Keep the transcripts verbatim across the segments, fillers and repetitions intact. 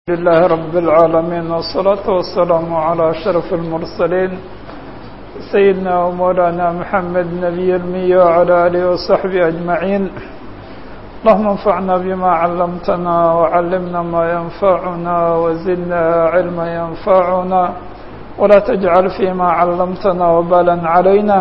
لله رب العالمين والصلاة والسلام على أشرف المرسلين سيدنا ومولانا محمد نبي المية وعلى آله وصحبه أجمعين. اللهم انفعنا بما علمتنا وعلمنا ما ينفعنا وزدنا علما ينفعنا ولا تجعل فيما علمتنا وبالا علينا.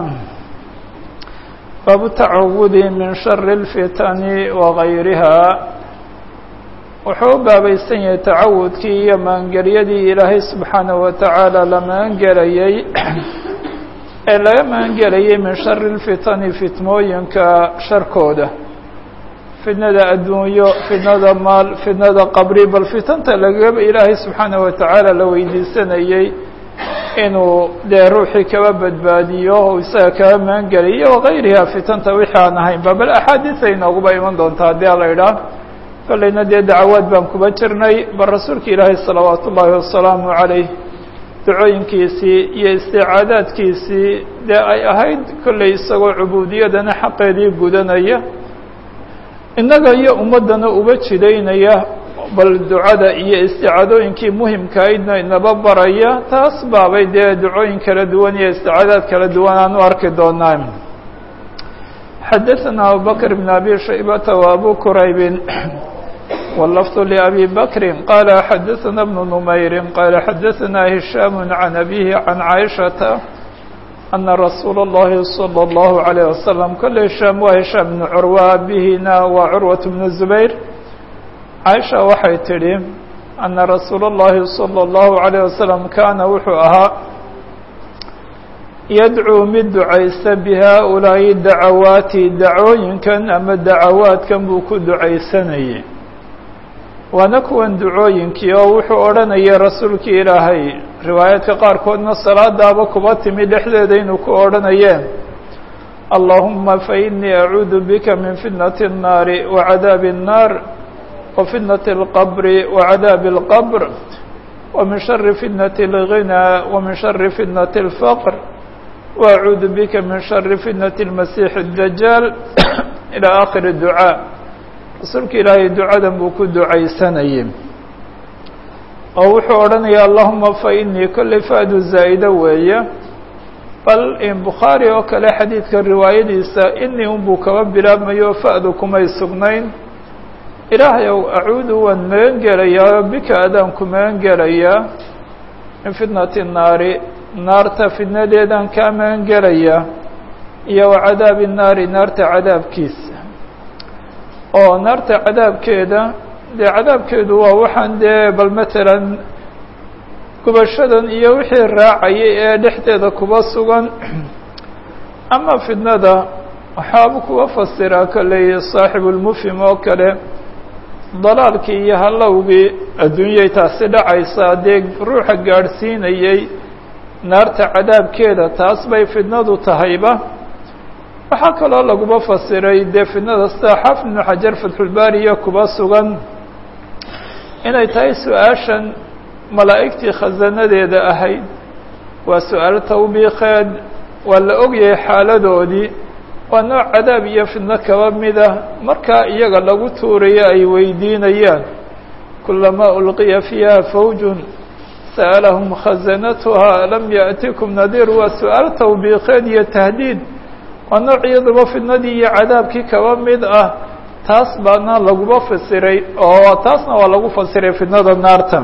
باب التعوذ من شر الفتن وغيرها. wuxuu u baabaysan yahay tacawudkii iyo maangeryadii ilaahay subxaanahu wa tacaala la maangelayay ee laga maangelayay min shari lfitani fitmooyinka sharkooda, fitnada adduunyo, fitnada maal, fitnada qabri, bal fitanta lagaba ilaahay subxaanahu wa tacaala la weydiisanayay inuu dee ruuxii kaba badbaadiyo oo isaga kaba maangelayo wagayriha fitanta wixii aan ahaynba, bal axaadiis ay nooguba iman doontaa haddii ala idhaah. kollayna dee dacawaad baan kuba jirnay, bal rasuulka ilaahay salawaatu ullaahi wasalaamu calayh dacooyinkiisii iyo isticaadaadkiisii dee ay ahayd kollay isagoo cubuudiyadana xaqeedii gudanaya, innaga iyo ummaddana uba jidaynaya, bal ducada iyo isticaadooyinkii muhimkaaydna inaba baraya. taas baabay dee ducooyin kala duwan iyo isticaadaad kala duwan aan u arki doonaa. xadaثna abu bakr bn abi shaybata wa abu qurayb واللفظ لأبي بكر قال حدثنا ابن نمير قال حدثنا هشام عن أبيه عن عائشة أن رسول الله صلى الله عليه وسلم كل هشام وهشام بن عروة بهنا وعروة بن الزبير. عائشة waxay tidhi أن رسول الله صلى الله عليه وسلم كان wuxuu ahaa yadcuu mid ducaysta bihaaulaa'i dacawaati dacooyinkan ama dacawaadkan buu ku ducaysanayay, waana kuwan ducooyinkii oo wuxuu odhanayay rasuulkii ilaahay riwaayaadka qaarkoodna salaadaaba kuba timi dhexdeeda inuu ku odhanayeen allahuma fainii acuudu bika min fitnati الnaari wacadaabi الnaar wa fitnati اlqabri wacadaabi اlqabr wa min shari fitnati اlghinaa wa min shari fitnati اlfaqr وأعuudu bika min shari fitnati الmasiix الdajaal ilى akhir الducaa. rasuulka ilaahay ducadan buu ku ducaysanayay oo wuxuu odhanaya allahuma fainii kollay faadu zaa'ida weeye, bal in bukhaari oo kale xadiidka riwaayadiisa inii unbuu kaba bilaabmayo fa'du kumay sugnayn. ilaahay ow acuudu waan magan gelayaa bika adaan ku magan gelayaa min fitnati الnaari naarta fitnadeedaan kaa magan gelaya iyo wa cadaabi naari naarta cadaabkiisa. oo naarta cadaabkeeda dee cadaabkeedu waa waxaan dee bal matalan gubashadan iyo wixii raacayay ee dhexdeeda kuba sugan, ama fitnada waxaaba kuwa fasiraa kolley saaxibulmufhim oo kale dalaalkii iyo hallowgii adduunyay taasi dhacaysaa dee ruuxa gaadhsiinayay naarta cadaabkeeda, taas bay fitnadu tahayba. waxaa kaloo laguba fasiray dee fitnada sida xaafid ibnu xajar fatxulbaariya kuba sugan inay tahay su-aashan malaa'igtii khasanadeeda ahayd, waa su-aal tawbiikeed, waa la ogyahay xaaladoodii, waa nooc cadaab iyo fitno kaba mida. markaa iyaga lagu tuurayo ay weydiinayaan kulamaa ulqiya fiiha fawjun sa'alahum khazanatuha lam yaأtikum nadiir. waa su-aal tawbiikeed iyo tahdiid, waa nooc iyaduba fitnadii iyo cadaabkii kaba mid ah. taas baana laguba fasiray oo taasna waa lagu fasiray fitnada naarta.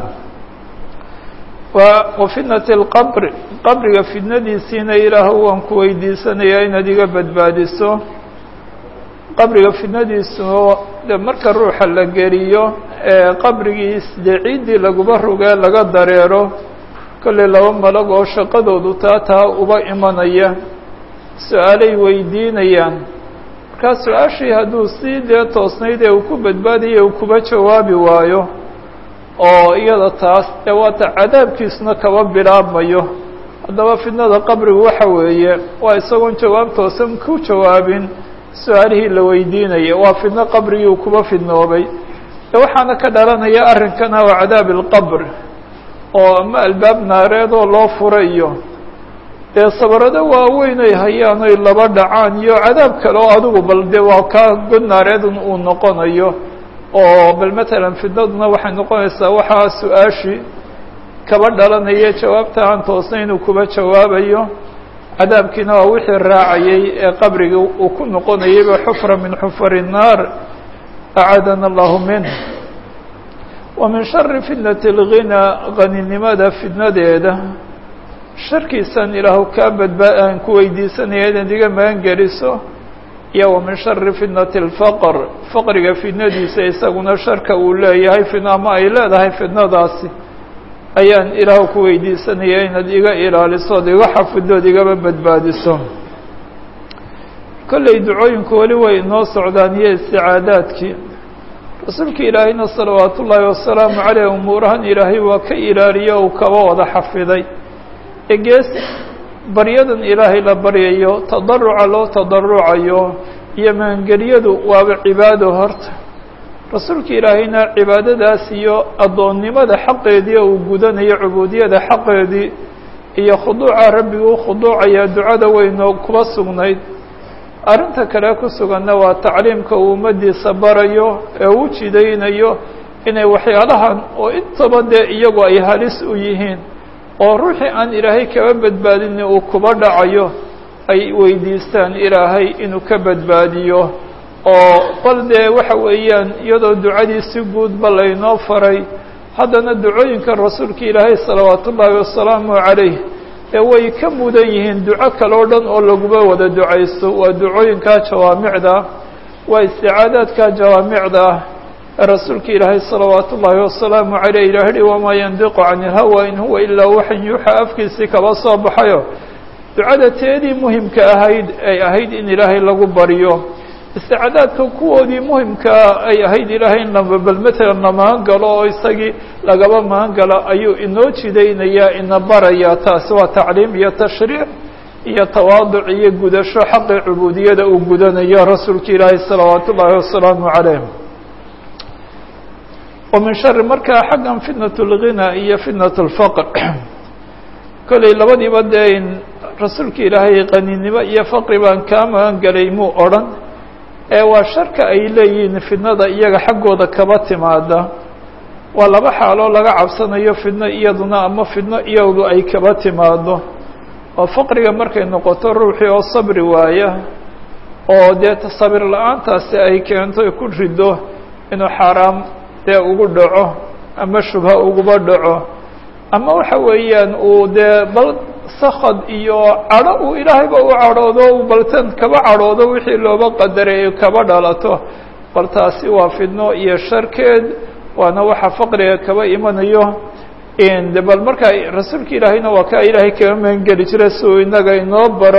wa fitnati اlqabri, qabriga fitnadiisiina ilaahu waan ku weydiisanayaa inaad iga badbaadiso. qabriga fitnadiisu de marka ruuxa la geliyo ee qabrigiis dee ciiddii laguba rogee laga dareero, kollay laba malag oo shaqadoodu taa taa uba imanaya, su-aalay weydiinayaan. markaa su-aashii hadduu sii dee toosnayd ee uu ku badbaadaya uu kuba jawaabi waayo, oo iyada taas dee waata cadaabkiisuna kaba bilaabmayo. haddaba fitnada qabrigu waxa weeye waa isagoon jawaab toosan ku jawaabin su-aalihii la weydiinaya, waa fitno qabrigii uu kuba fidnoobay. e waxaana ka dhalanaya arrinkana waa cadaabi اlqabr, oo ama albaab naareed oo loo furayo dee sabarado waaweyn ay hayaan oy laba dhacaan iyo cadaab kale oo adigu bal dee waa kaa god naareed uu noqonayo oo bal matalan fidnaduna waxay noqonaysaa waxaa su-aashii kaba dhalanaya jawaabta aan toosna inuu kuba jawaabayo cadaabkiina waa wixii raacayay ee qabriga uu ku noqonayayba xufra min xufari الnaar acadana allahu minh wa min shari fitnati اlghinaa qaninimada fidnadeeda sharkiisan ilaahu kaa badbaa aan ku weydiisanaya inaad iga magan geliso iyo wa min shari fitnati اlfaqr faqriga fidnadiisa isaguna sharka uu leeyahay fidna ama ay leedahay fidnadaasi ayaan ilaahu ku weydiisanaya inaad iga ilaaliso od iga xafidood igaba badbaadiso. kollay ducooyinku weli way inoo socdaan iyo isticaadaadkii rasuulka ilaahayna salawaat ullaahi wasalaamu caleyh umuurahan ilaahay waa ka ilaaliyo uu kaba wada xafiday ee gees baryadan ilaahay la baryayo tadaruca loo tadarucayo iyo maangelyadu waaba cibaado horta rasuulka ilaahayna cibaadadaas iyo addoonnimada xaqeedii uu gudanayo cubuudiyada xaqeedii iyo khuduuca rabbigu u khuduucaya ducada weynoo kuba sugnayd. arrinta kale ku suganna waa tacliimka uu ummadiisa barayo ee uu jidaynayo inay waxyaalahan oo intaba dee iyagu ay halis u yihiin oo ruuxii aan ilaahay kaba badbaadin uu kuba dhacayo ay weydiistaan ilaahay inuu ka badbaadiyo oo bal dee waxa weeyaan iyadoo ducadii si guudba laynoo faray haddana ducooyinka rasuulka ilaahay salawaat ullaahi wasalaamu calayh ee way ka mudan yihiin duco kale o dhan oo laguba wada ducaysto waa ducooyinka jawaamicda waa isticaadaadka jawaamicda ah ee rasuulka ilaahay salawaat ullaahi wasalaamu caleyh ilah hi wamaa yandiqu can ilhawa in huwa ilaa waxan yuuxa afkiisii kaba soo baxayo ducada teedii muhimka ahayd ay ahayd in ilaahay lagu baryo isticaadaadka kuwoodii muhimkaa ay ahayd ilaahay in laba bal matalan la magan galo oo isagii lagaba magan galo ayuu inoo jidaynayaa ina barayaa taasi waa tacliim iyo tashriic iyo tawaaduc iyo gudasho xaqii cubuudiyada uu gudanayo rasuulka ilaahay salawaat ullaahi wasalaamu calayh. wa min shari markaa xaggan fitnat اlghinaa iyo fitnat اlfaqr kollay labadiiba dee in rasuulka ilaahay qaninimo iyo faqri baan kaa magan galay muu odhan ee waa sharka ay leeyihiin fidnada iyaga xaggooda kaba timaada waa laba xaaloo laga cabsanayo fidno iyaduna ama fidno iyadu ay kaba timaado oo faqriga markay noqoto ruuxii oo sabri waaya oo dee sabir la-aantaasi ay keento ku rido inuu xaaraam dee ugu dhaco ama shubha uguba dhaco ama waxa weeyaan uu dee bal sakad iyo cadho uu ilaahayba u cadhoodo baltan kaba cadhoodo wixii looba qadaray kaba dhalato bal taasi waa fidno iyo sharkeed waana waxa faqriga kaba imanayo de bal markaa rasuulka ilaahayna waa kaa ilaahay kaga magangeli jira si uu inaga inoo baro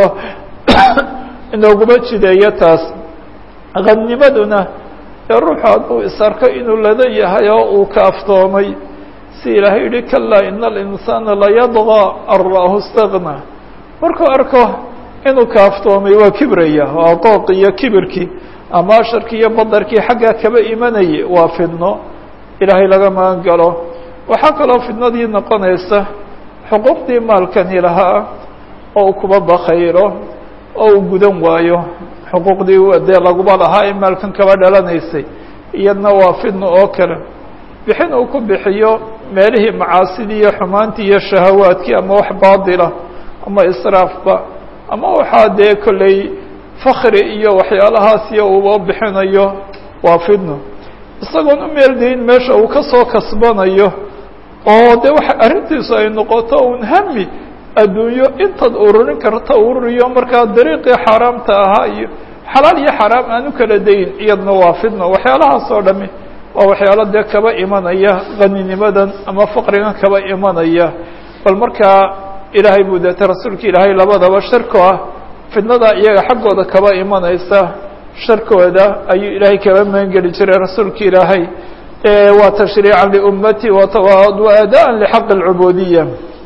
inooguma jideeyo taas. qadnimaduna ee ruuxu hadduu isarko inuu ladan yahay oo uu kaaftoomay si ilaahay yihi kalaa ina alinsaana layadغى an ra'ahu اstagna markuu arko inuu kaaftoomay waa kibraya waa qooq iyo kibirkii ama sharkii iyo badarkii xaggaa kaba imanayay waa fidno ilaahay laga magan galo. waxaa kaloo fidnadii noqonaysa xuquuqdii maalkani lahaa oo kuba bakayro oo uu gudan waayo xuquuqdii dee laguba lahaa ee maalkan kaba dhalanaysay iyadna waa fidno oo kale. bixin uu ku bixiyo meelihii macaasidii iyo xumaantii iyo shahawaadkii ama wax baadila ama israafba ama waxaa dee kollay fakri iyo waxyaalahaas iyo uuba bixinayo waa fidno isagoon u meeldayn meesha uu ka soo kasbanayo oo dee waxa arrintiisu ay noqoto un hami adduunyo intaad ururin karta ururiyo markaa dariiqii xaaraamta ahaa iyo xalaal iyo xaraam aan u kala dayin iyadna waa fidno. waxyaalahaas oo dhami waa waxyaalo dee kaba imanaya qaninimadan ama faqrigan kaba imanaya bal markaa ilaahay buu deeta rasuulka ilaahay labadaba sharko ah fidnada iyaga xaggooda kaba imanaysa sharkooda ayuu ilaahay kaba magangeli jiray rasuulka ilaahay waa tashriican liummati wa adaan lixaqi اlcubuudiya.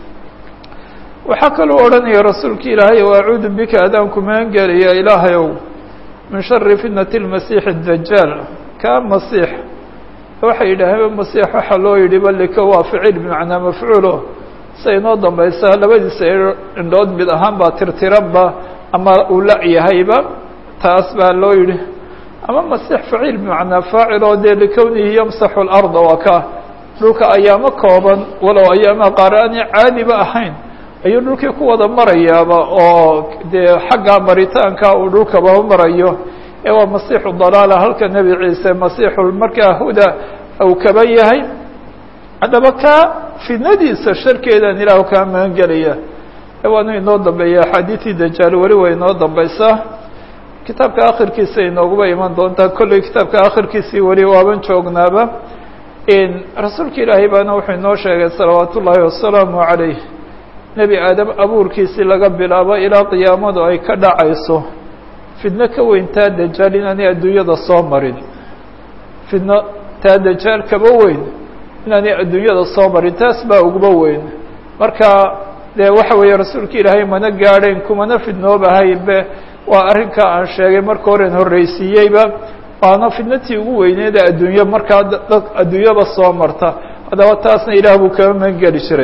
waxaa kaluu odhanaya rasuulka ilaahay o acuudu bika adaan ku magangelaya ilaahayow min shari fitnati اlmasiix اdajaal kaa masiix waxay yidhaaheen masiix waxaa loo yidhi balika waa ficil bimacnaa mafcuulo say inoo dambaysaa labadiisa indhood mid ahaan baa tirtiranba ama uu la yahayba taas baa loo yidhi ama masiix faciil bimacnaa faacil oo dee likownihi yamsaxu اlarda waa ka dhulka ayaamo kooban walow ayaamaha qaar aanay caadiba ahayn ayuu dhulkii ku wada marayaaba oo dee xagga maritaanka uu dhulkaba marayo ee waa masiixu dalaala halka nebi ciise masiixu markaa huda uu kaba yahay haddaba ka fidnadiisa sharkeedan ilaah kaa magan gelaya waanu inoo dambeeya axaadiidii dajaal weli way inoo dambaysaa kitaabka akhirkiisa inooguba iman doontaa kolley kitaabka akhirkiisii weli waaban joognaaba rasuulka ilaahay baana wuxuu inoo sheegay salawaat ullaahi wasalaamu calayh nebi aadam abuurkiisii laga bilaabo ilaa qiyaamadu ay ka dhacayso fidno ka weyn taa dajaal inaanay adduunyada soo marin fidno taa dajaal kaba weyn inaanay adduunyada soo marin taas baa uguba weyn marka dee waxa weeye rasuulka ilaahay mana gaadhayn kumana fidnoobahaynbe waa arrinkaa aan sheegay marka horen horreysiiyeyba waana fidnatii ugu weyneeda adduunyo markaa dad adduunyaba soo marta haddaba taasna ilaah buu kaba magan geli jiray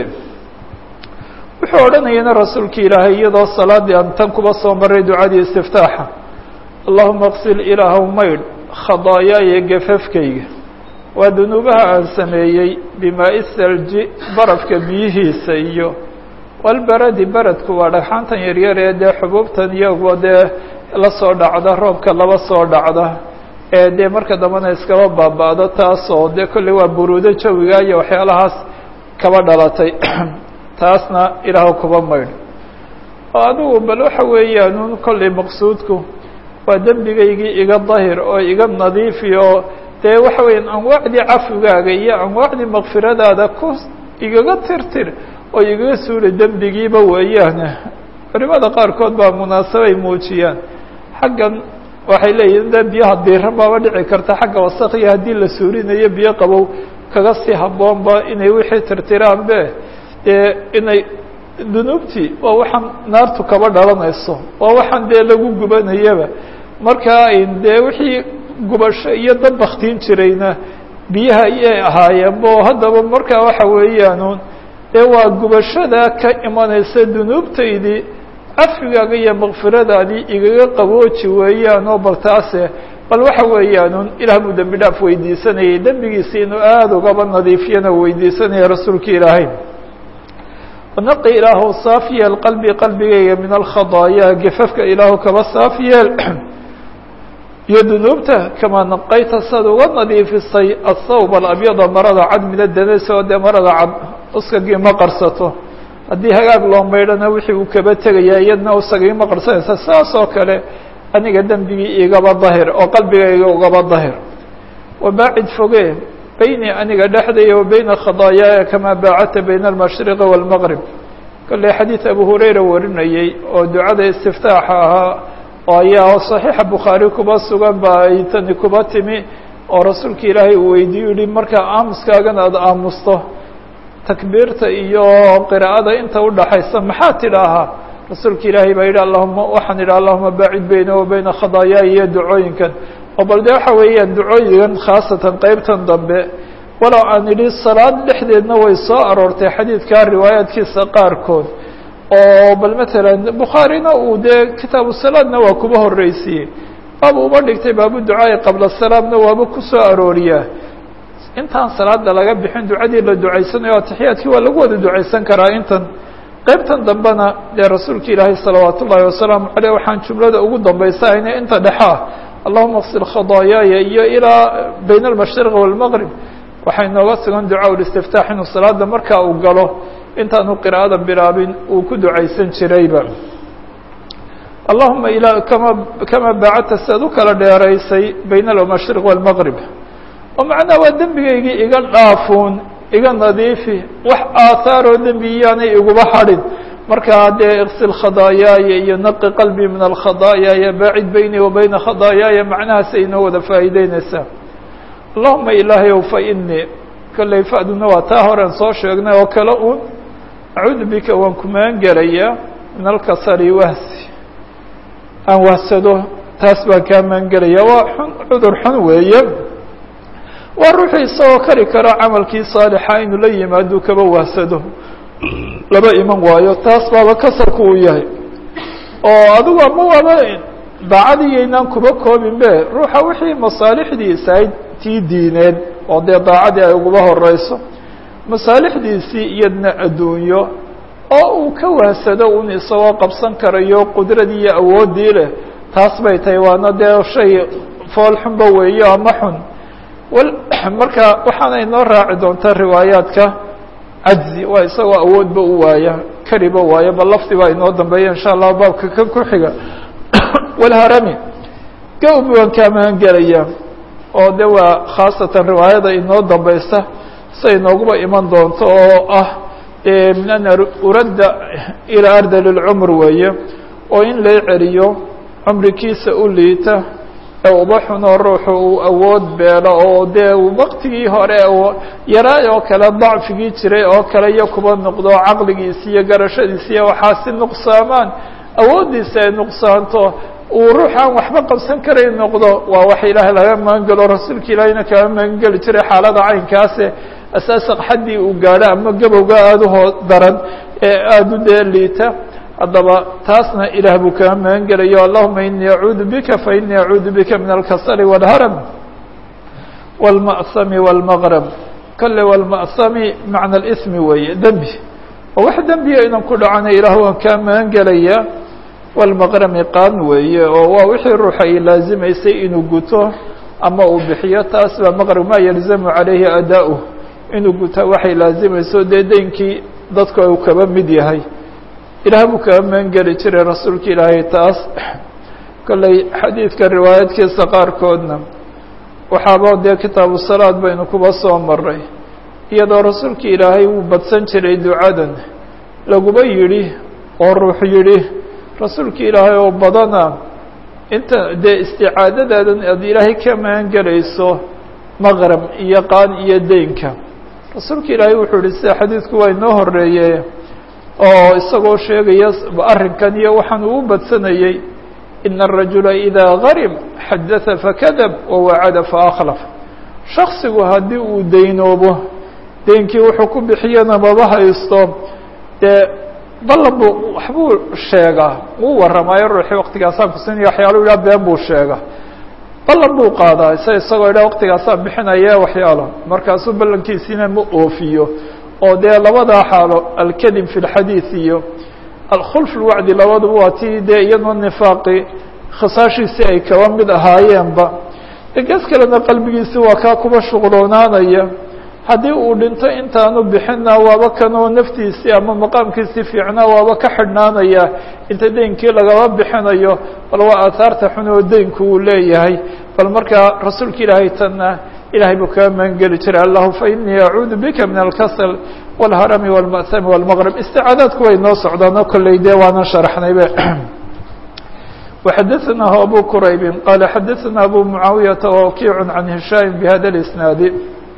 wuxuu odhanayana rasuulka ilaahay iyadoo salaadii aan tan kuba soo maray ducadii istiftaaxa allahuma qsil ilaahow maydh khadaayaaya gafafkayga waa dunuubaha aan sameeyey bimaa-i salji barafka biyihiisa iyo walbaradi baradku waa dhagxaantan yaryar ee dee xubuubtan iyago dee la soo dhacda roobka laba soo dhacda ee dee marka dambena iskaba baaba-do taas oo dee kolley waa buruudo jawiga iyo waxyaalahaas kaba dhalatay taasna ilaah kuba maydh oo adigu bal waxa weeyaan un kolley maqsuudku waa dembigaygii iga dahir oo iga nadiifi oo dee waxa weeyaan anwaacdii cafigaaga iyo anwaacdii makfiradaada ku igaga tirtir oo igaga suuli dembigiiba weeyaan culimada qaarkood baa munaasabay muujiyaan xaggan waxay leeyihin de biyaha diiran baaba dhici karta xagga wasakhiya haddii la suulinayo biyo qabow kaga sii habboonba inay wixii tirtiraan be dee inay dunuubtii waa waxaan naartu kaba dhalanayso waa waxaan dee lagu gubanayaba markaa dee wixii gubasho iyo dad baktiin jirayna biyaha iyay ahaayeenbo haddaba markaa waxa weeyaan dee waa gubashada ka imanaysa dunuubtaydii cafigaaga iyo makfiradaadii igaga qabooji weeyaan oo bal taase bal waxa weeyaan ilaah buu dembi dhaaf weydiisanayay dembigiisi inuu aada ugaba nadiifiyana weydiisanaya rasuulka ilaahay naqi ilaahu saaf yeel qalbi qalbigayga min alkhadaaya gafafka ilaahu kaba saaf yeel iyo dunuubta kamaa naqayta sad uga nadiifisay athawb alabyada marada cad mida danaysa oo dee marada cad uskagii ma qarsato haddii hagaag loo maydhana wixii uu kaba tegayaa iyadna usagii ma qarsanaysa saas oo kale aniga dembigii igaba dahir oo qalbigayga ugaba dahir wabaacid foge bayni aniga dhexdaya wa bayna khadaayaaya kamaa baacadta bayna almashriqi waalmaqrib kolley xadiid abu hurayra warinayey oo ducada istiftaaxa ahaa oo ayaa oo saxiixa bukhaari kuba sugan ba ay tani kuba timi oo rasuulka ilaahay uu weydiiyu yihi markaa aamuskaagan aada aamusto takbiirta iyo qiraa'ada inta udhaxaysa maxaa tidhaahaa rasuulka ilaahay baa yidhi allahuma waxaan idhi allahuma baacid bayna wa bayna khadaayaaya iyo ducooyinkan oo bal dee waxa weeyaan ducooyigan khaasatan qeybtan dambe walow aan idhi salaad dhexdeedna way soo aroortay xadiidkaa riwaayaadkiisa qaarkood oo bal matalan bukhaarina uu dee kitaabu salaadna waa kuba horreysiiyey baaba uba dhigtay baabu ducaai qabla salaamna waaba ku soo arooriyaa intaan salaada laga bixin ducadii la ducaysanayo atixiyaadkii waa lagu wada ducaysan karaa intan qeybtan dambena dee rasuulka ilaahay salawaat ullaahi wasalaamu caleyh waxaan jumlada ugu dambaysahayna inta dhexa ah allahuma qsil khadaayaaya iyo ilaa bayna almashriqi waalmaqrib waxay nooga sugan ducaa ulistiftaax inuu salaada markaa uu galo intaanu qiraa'ada bilaabin uu ku ducaysan jirayba allahuma ila kama kama baacadta si ad u kala dheeraysay bayna almashriq waalmaqrib oo macnaha waa dembigaygii iga dhaafuun iga nadiifi wax aathaaroo dembi iyaanay iguba hadhin markaa dee iksil khadaayaaya iyo naqi qalbii min alkhadaayaaya baacid beynii wa bayna khadaayaaya macnahaasay inoo wada faa'iideynaysaa allahuma ilaahayow fa inii kolley fa'duna waa taa horean soo sheegnay oo kale uun acuudu bika waan ku magan gelayaa min alkasali wahsi aan wahsado taas baan kaa magan gelaya waa xun cudur xun weeye waa ruuxii isagoo kari karo camalkii saalixa inuu la yimaado kaba wahsado laba iman waayo taas baaba kasalku uu yahay oo adigu ama waaba daacadii yaynaan kuba koobin be ruuxa wixii masaalixdiisa ahayd tii diineed oo dee daacadii ay uguba horeyso masaalixdiisii iyadna adduunyo oo uu ka waasado un isagoo qabsan karayo qudradii iyo awooddii leh taas bay tahay waana dee shay fool xunba weeyo ama xun wal marka waxaana inoo raaci doontaa riwaayaadka cajzi waa isagoo awoodba u waaya kariba waaya bal lafdi baa inoo dambeeya insha allah baabka kan ku xiga walharami gawb waan kaa magan gelaya oo de waa khaasatan riwaayada inoo dambaysa say inooguba iman doonto oo ah min an uradda ilaa ardal اlcumr weeye oo in lay celiyo cumrikiisa u liita ee uba xunoo ruuxu uu awood beelo oo dee waktigii hore oo yaraay oo kale dacfigii jiray oo kale iyo kuba noqdo caqligiisi iyo garashadiisi iyo waxaasi nuqsaamaan awooddiisa ay nuqsaanto uu ruux aan waxba qabsan karay noqdo waa wax ilaahay laga magan gelo rasuulka ilaahayna kaga magan geli jiray xaalada caynkaase asaasan xaddii uu gaadho ama gabowga aada u hoo daran ee aada u dee liita haddaba taasna ilaah buu kaga magan gelayo allahuma inii acuudu bika fainii acuudu bika min alkasali wاlharam wاlma'sami wاlmaqrab kale wاlma'sami macna اlismi weeye dembi oo wax dembiya inan ku dhacana ilaah waan kaa magan gelaya wاlmaqrami qaan weeye oo waa wixii ruuxa ay laazimaysay inuu guto ama uu bixiyo taas baa maqrab ma yalzamu calayhi adaa-u inuu guta waxay laazimayso dee deynkii dadku uu kaba mid yahay ilaah buu kaga magan geli jiray rasuulka ilaahay taas kolley xadiidka riwaayadkiisa qaarkoodna waxaaba dee kitaabu salaad baynu kuba soo maray iyadoo rasuulka ilaahay wuu badsan jiray ducadan laguba yidhi oo ruux yidhi rasuulka ilaahay oo badana inta dee isticaadadaadan aad ilaahay ka magan gelayso maqrab iyo qaan iyo deynka rasuulka ilaahay wuxuu yihi sida xadiidku waa inoo horeeye oo isagoo sheegaya arrinkan iyo waxaan uu badsanayey ina الrajula idaa garib xadatha fakadab wawacada faakhlaf shaksigu haddii uu deynoobo deynkii wuxuu ku bixiyana maba haysto dee ballan buu waxbuu sheegaa wuu warramaayo ruuxii waktigaasaan kusinaya waxyaalo idhaha been buu sheega ballan buu qaadaa isa isagoo idhaha waktigaasaan bixinaya waxyaalo markaasuu ballankiisiina ma oofiyo oo dee labadaa xaalo alkadim fi اlxadiid iyo alkhulf اlwacdi labaduba waa tii dee iyadoo nifaaqi khisaashiisii ay kaba mid ahaayeenba gees kalena qalbigiisi waa kaa kuba shuqloonaanaya haddii uu dhinto intaanu bixina waaba kanoo naftiisii ama maqaamkiisii fiicnaa waaba ka xidhnaanaya inta deynkii lagaba bixinayo bal waa aahaarta xun oo deynku uu leeyahay bal markaa rasuulka ilaahay tanna ilahay buu kaga magan geli jiray allahu fainii acuudu bika min alkasal wاlharami wاlma'sami wاlmaqrab isticaadaadku way noo socdaano kolley dee waanan sharaxnaybe وxadaثnah abu quraybi qala xadaثna abu mucaawiyaةa wakiic can hishaam bhada اisnaadi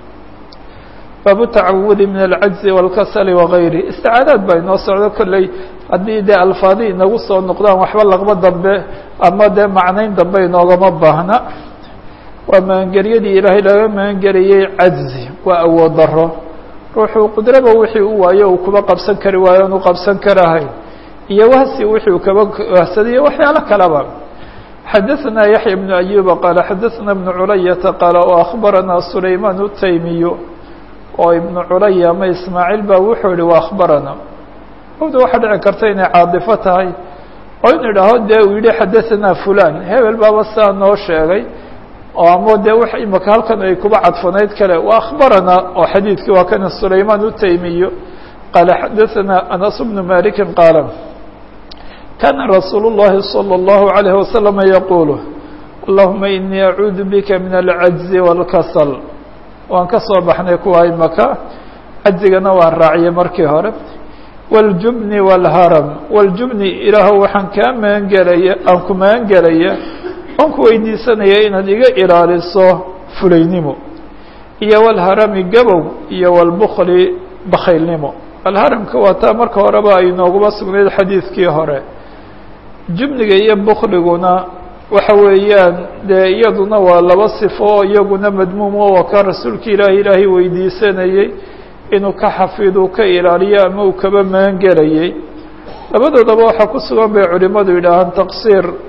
baabu tacawudi min alcajzi wاlkasali wagayri isticaadaad baa inoo socdo kolley haddii dee alfaadi inagu soo noqdaan waxba laqba dambe ama dee macnayn dambe inoogama baahna waa magangelyadii ilaahay laga magangeliyey cajzi waa awood daro ruuxuu qudraba wixii u waayo uu kuba qabsan kari waayo onu qabsan karahayn iyo wahsi wixii uu kaba wahsadayo waxyaalo kaleba xadaثna yaحya بن أyuba qaala xadaثna بن culayata qaala وأخbarana sulayman الtaymiyu oo ibnu culaya ama ismaaciil baa wuxuu yihi waa akhbarana howda waxaa dhici karta inay caadifo tahay oo in idhaaho dee uu yihi xadaثna fulan hebel baaba saa noo sheegay oo ama dee w imaka halkan ay kuba cadfanayd kale waa akhbarana oo xadiidkii waa kana sulayman الtaymiyu qaala xadaثna anas bnu maliki qaala kana rasuul الlahi salى الlahu عalيه wasalam yaqulu allahuma inii acuudu bika min alcajzi wاlkasal waan ka soo baxnay kuwa imaka cajzigana waan raaciyay markii hore wاljubni wاlharam wاljubni ilaahow waxaan kaa magan gelaya aan ku magan gelaya aan ku weydiisanaya inaad iga ilaaliso fulaynimo iyo wاlharami gabow iyo wاlbukli bakaylnimo alharamka waa taa marka horeba ay nooguba sugnayd xadiidkii hore jubniga iyo bukliguna waxa weeyaan dee iyaduna waa laba sifo oo iyaguna madmuum oo ka rasuulka ilaahi ilaahay weydiisanayey inuu ka xafidu ka ilaaliyo ama uu kaba magan gelayey labadoodaba waxaa ku sugan bay culimadu yidhaahaan taqsiir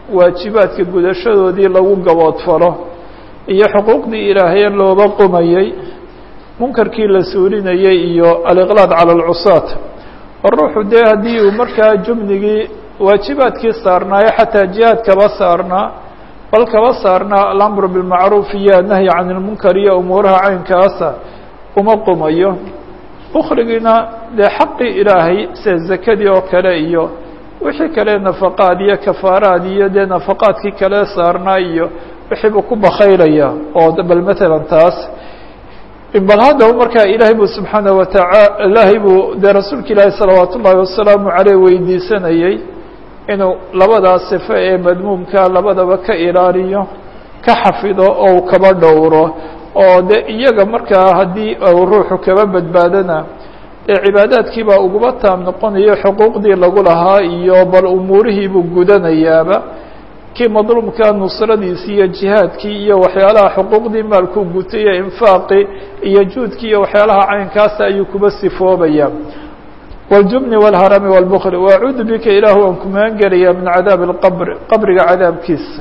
waajibaadka gudashadoodii lagu gaboodfalo iyo xuquuqdii ilaahay looba qumayey munkarkii la suulinayay iyo aliqlaad cala alcusaat ruuxu dee haddii uu markaa jumnigii waajibaadkii saarnaayo xataa jihaad kaba saarnaa bal kaba saarnaa alamru bilmacruuf iyo annahyi can ilmunkar iyo umuuraha caynkaasa uma qumayo bukrigiina dee xaqii ilaahay sida zakadii oo kale iyo wixii kale nafaqaad iyo kafaaraad iyo dee nafaqaadkii kale saarnaa iyo wixii buu ku bakhaylaya oo bal matalan taas bal haddaba markaa ilaahay buu subxaanaه wataala ilaahay buu dee rasuulka ilaahi salawaat ullaahi wasalaamu caleyh weydiisanayey inuu labadaas sifo ee madmuumka labadaba ka ilaaliyo ka xafido oo kaba dhowro oo de iyaga markaa haddii uu ruuxu kaba badbaadana ee cibaadaadkii baa uguba taam noqonayo xuquuqdii lagu lahaa iyo bal umuurihii buu gudanayaaba kii madluumka nusradiisi iyo jihaadkii iyo waxyaalaha xuquuqdii maalkuu gutay iyo infaaqi iyo juudkii iyo waxyaalaha caynkaasa ayuu kuba sifoobaya waljubni wاlharami wاlbkli wacuudu bika ilaahu aan ku magan gelaya min cadaabi اlqabr qabriga cadaabkiisa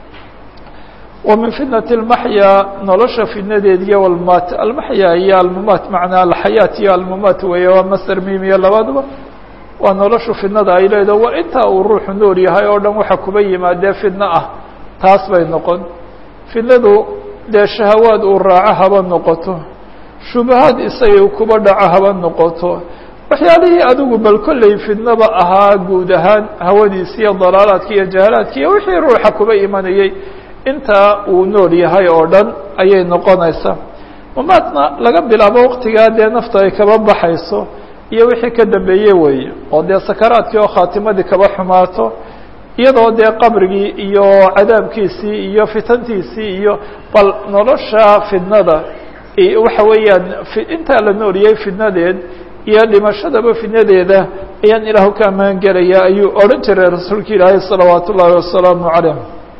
wa min fitnati اlmaxyaa nolosha fitnadeed iyo walmaat almaxyaa iyo almamaat macnaa alxayaat iyo almamaat weeye waa masder miimiya labaduba waa noloshu fidnada ay leedaho war intaa uu ruuxu nool yahay oo dhan waxa kuba yimaadee fidno ah taas bay noqon fidnadu dee shahawaad uu raaco haba noqoto shubahaad isagay kuba dhaco haba noqoto waxyaalihii adigu bal kolley fidnaba ahaa guud ahaan hawadiisi iyo dalaalaadki iyo jahalaadki iyo wixii ruuxa kuba imanayey intaa uu nool yahay oo dhan ayay noqonaysaa mamaadna laga bilaabo waqtigaa dee nafta ay kaba baxayso iyo wixii ka dambeeye weeye oo dee sakaraadkii oo khaatimadii kaba xumaato iyadoo dee qabrigii iyo cadaabkiisii iyo fitantiisii iyo bal nolosha fidnada waxa weeyaan intaa la nooliyey fidnadeed iyo dhimashadaba fidnadeeda ayaan ilaahu ka ammaan gelaya ayuu odhan jiray rasuulka ilaahay salawaat ullaahi wasalaamu calayh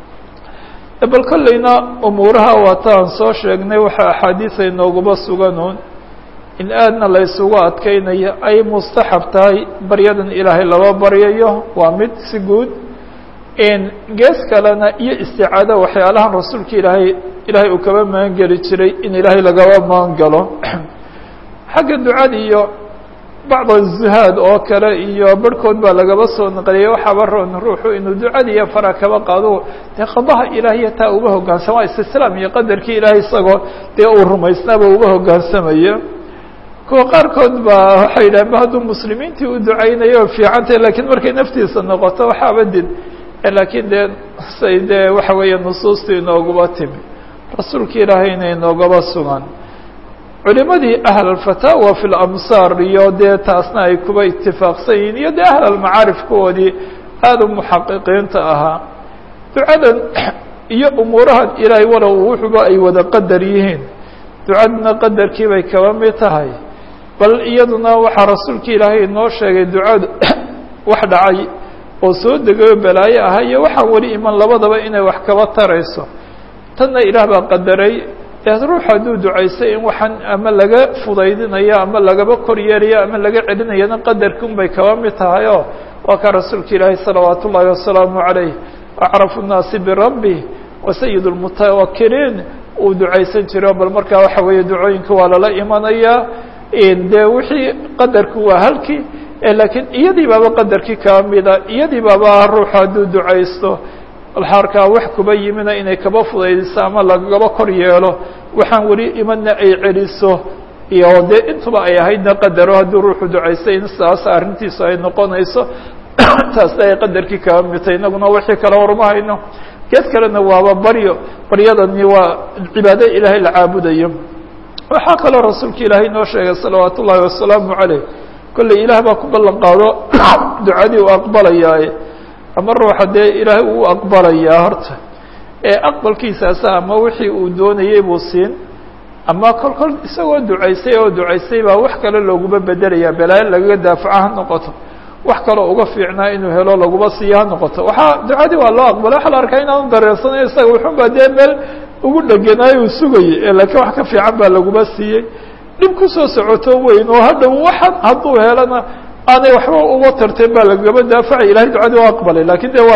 bal kolleyna umuuraha waataan soo sheegnay waxaa axaadiis ay nooguba suganuun in aadna la isugu adkeynayo ay mustaxab tahay baryadan ilaahay laba baryayo waa mid si guud gees kalena iyo isticaado waxyaalahan rasuulka ilaahay ilaahay uu kaba magan geli jiray in ilaahay lagaba magan galo xagga ducada iyo bacd azuhaad oo kale iyo barhkood baa lagaba soo naqliyay waxaaba roon ruuxu inuu ducada iyo fara kaba qaado dee qadaha ilaahiya taa uga hoggaansama istislaam iyo qadarkii ilaahay isagoo dee uu rumaysnaaba uga hoggaansamaya kuwa qaarkood baa waxay yidhahen ba hadduu muslimiintii u ducaynayo fiicantay lakiin markay naftiisa noqoto waxaaba did laakiin dee say dee waxa weeye nusuustii inooguba timi rasuulka ilaahayna inoogaba sugan culimadii ahl alfataawa fi lamsaar iyo dee taasna ay kuba itifaaqsan yihiin iyo dee ahl almacaarif kuwoodii aada u muxaqiqiinta ahaa ducadan iyo umuurahan ilaahay walow wuxuba ay wada qadar yihiin ducadna qadarkii bay kaba mid tahay bal iyaduna waxaa rasuulka ilaahay inoo sheegay ducadu wax dhacay oo soo degayo balaayo aha iyo waxaan weli iman labadaba inay wax kaba tarayso tanna ilaah baa qadaray ruux hadduu ducaystay in waxaan ama laga fudaydinayo ama lagaba kor yeelayo ama laga celinayana qadarkun bay kaba mid tahay oo waa ka rasuulka ilaahay salawaat ullaahi wasalaamu calayh acrafu nnaasi birabbi wa sayid lmutawakiliin uu ducaysan jiro bal markaa waxa weeye ducooyinka waa lala imanayaa dee wixii qadarku waa halkii laakiin iyadii baaba qadarkii kaba mida iyadii baaba ruux hadduu ducaysto alxaarkaa wax kuba yimina inay kaba fudaydiso ama lagaba kor yeelo waxaan weli imadna ay celiso iyo dee intuba ay ahaydna qadaro hadduu ruuxu ducaystay in saas arrintiisu ay noqonayso taasna ay qadarkii kaba midtay inaguna wixii kale warma hayno geed kalena waaba baryo baryadani waa cibaado ilaahay la caabudayo waxaa kaloo rasuulka ilaahay noo sheegay salawaat ullaahi wasalaamu calayh kolley ilaah baa ku ballan qaado ducadii uu aqbalayaaye ama ruuxa dee ilaahay uu aqbalayaa horta ee aqbalkiisaasa ama wixii uu doonayey buu siin ama kol kol isagoo ducaystay oo ducaystay baa wax kale looguma bedelayaa balaayo lagaga daafaco ha noqoto wax kaloo uga fiicnaa inuu helo laguba siiyo ha noqoto waxaa ducadii waa loo aqbalay waxa la arkaa inaanu dareensanayo isaga wuxuunbaa dee meel ugu dheganaayo uu sugayey laakiin wax ka fiican baa laguba siiyey dhib kusoo socoto weyn oo hadhow waxan hadduu helana aanay waxba uga tarteen baa lagaba daafacay ilahay ducadii waa aqbalay lakin de waa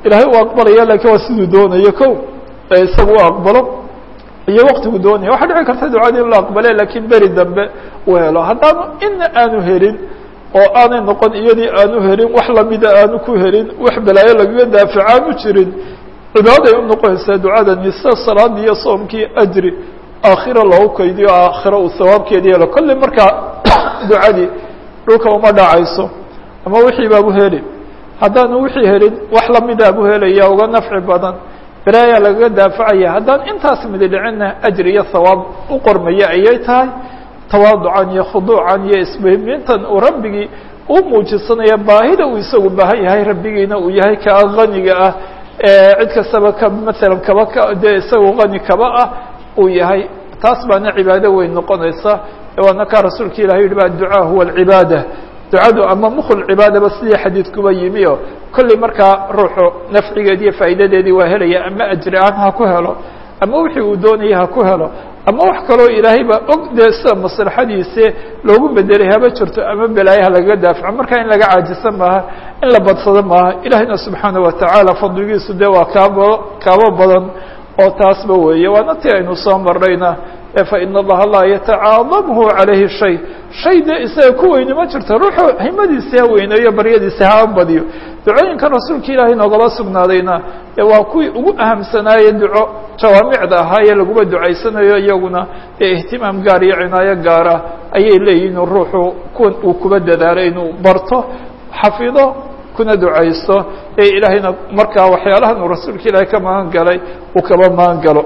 ilaahay uu aqbalaya lakiin waa siduu doonayo ko ee isaga u aqbalo iyo waqtigu doonaya waxaa dhici karta ducadii in la aqbale lakiin beri dambe uu helo haddaanu ina aanu helin oo aanay noqon iyadii aanu helin wax lamida aanu ku helin wax balaayo lagaga daafacaanu jirin cibaaday u noqonaysaa ducadani sida salaadii iyo soomkii ajri aakhira loogu kaydiyo aakhira uu sawaabkeedi helo kolley markaa ducadii dhulka uma dhacayso ama wixii baabu heli haddaanu wixii helin wax lamida buu helaya uga nafci badan balaayaa lagaga daafacaya haddaan intaas midi dhicinna ajri iyo hawaab u qormaya ayay tahay tawaaducan iyo khuduucan iyo isbahmintan uu rabbigii u muujisanaya baahida uu isagu baahan yahay rabbigiina uu yahay kaa qaniga ah cid kastaba ka maalan kaba ka dee isagu qani kaba ah uu yahay taas baana cibaado weyn noqonaysa waana kaa rasuulka ilahi yihi ba adducaa huwa alcibaada ducadu ama mukhl cibaadaba sidii xadiidkuba yimi o kolley markaa ruuxu nafcigeedi iyo faa'iidadeedii waa helaya ama ajri aan ha ku helo ama wixii uu doonaya ha ku helo ama wax kaloo ilaahay baa og dee sida maslaxadiise loogu bedelay haba jirto ama balaayaha lagaga daafaco marka in laga caajisan maaha in la badsado maaha ilaahayna subxaanaه watacaala fadligiisu dee waa kaaba kaaba badan oo taasba weeye waana ti aynu soo marnayna fain allaha laa yatacaadamhu calayhi shay shay dee isaga ku weyni ma jirto ruuxu himadiisi ha weyneeyo baryadiisi ha badiyo ducooyinkan rasuulka ilaahay noogala sugnaadayna ee waa kuwii ugu ahamsanaaye duco jawaamicda ahaa ee laguma ducaysanayo iyaguna ee ihtimaam gaar iyo cinaayo gaara ayay leeyihin ruuxu kuwan uu kuba dadaalo inuu barto xafido kuna ducaysto ee ilaahayna markaa waxyaalahan uu rasuulka ilaahay ka magan galay uu kaba magan galo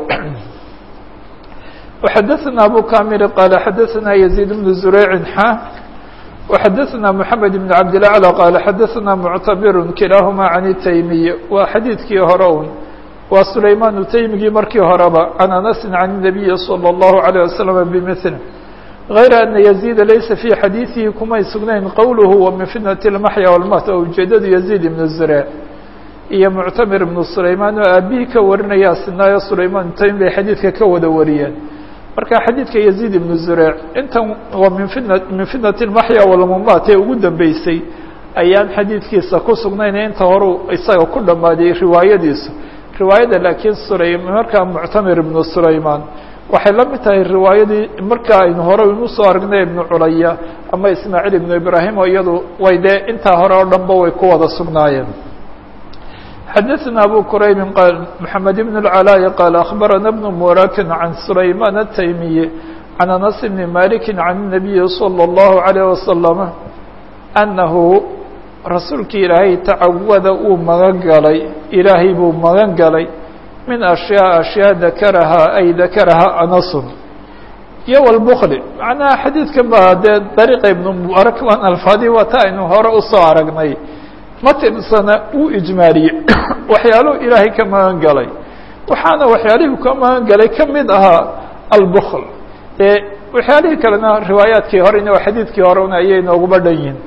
وxadثna أbو كامل qال xadثna يزيد بن زريع xا وxadثna محمد بن عبدالأعلى qال xadثna معتبر kiلaahma عن التيمي waa xadيidkii hore un waa سulayman التيمigii markii horeba عن أنس عن النبي صلى الله عليه وسلم بمثل غayr أن يزيد laysa في xadيiثihi kumay sugnayn qwlه ومن فiتنة المحيا والموت oo ujeedadu يزيد بن زريع iyo معتمر بن سulayman oo aabihii ka warinaya sinaayo سulayman التيمي bay xadiidka ka wada wariyeen marka xadiidka يزيد بن زريع intan waa min fitna min fitnati الmaxya walmamaat ee ugu dambeysay ayaan xadiidkiisa ku sugnayn inta hore isaga ku dhamaaday riwaayadiisa riwaayada laakiin sulaym markaa muctamir ibnu sulayman waxay la mid tahay riwaayadii markaa aynu hore inu soo aragnay ibnu culaya ama ismaaciil ibnu ibrahim oo iyadu way dee intaa hore oo dhanba way ku wada sugnaayeen xadثna أbو كرayب qال محمد بن العلاء qال أخبرنا بن مراك عن سليمان التيمي عن أنس بن مالك عن النبي صلى الله عليه وسلم أنه rasuulki ilaahay tacawada uu magan galay ilaahay buu magan galay min أشhyاء أشhyاء dakarahaa ay dakarahaa أنس iyo والبkل مaعnaha xadiidkan ba dee dariiqa iبن مبارك waan alfaadi wata aynu hore usoo aragnay matinsana uu ijmaaliyey waxyaaluhu ilaahay ka magan galay waxaana waxyaalihii ka magan galay ka mid ahaa albkl ee waxyaalihii kalena riwaayaadkii horena oo xadiidkii horena ayay nooguba dhan yihin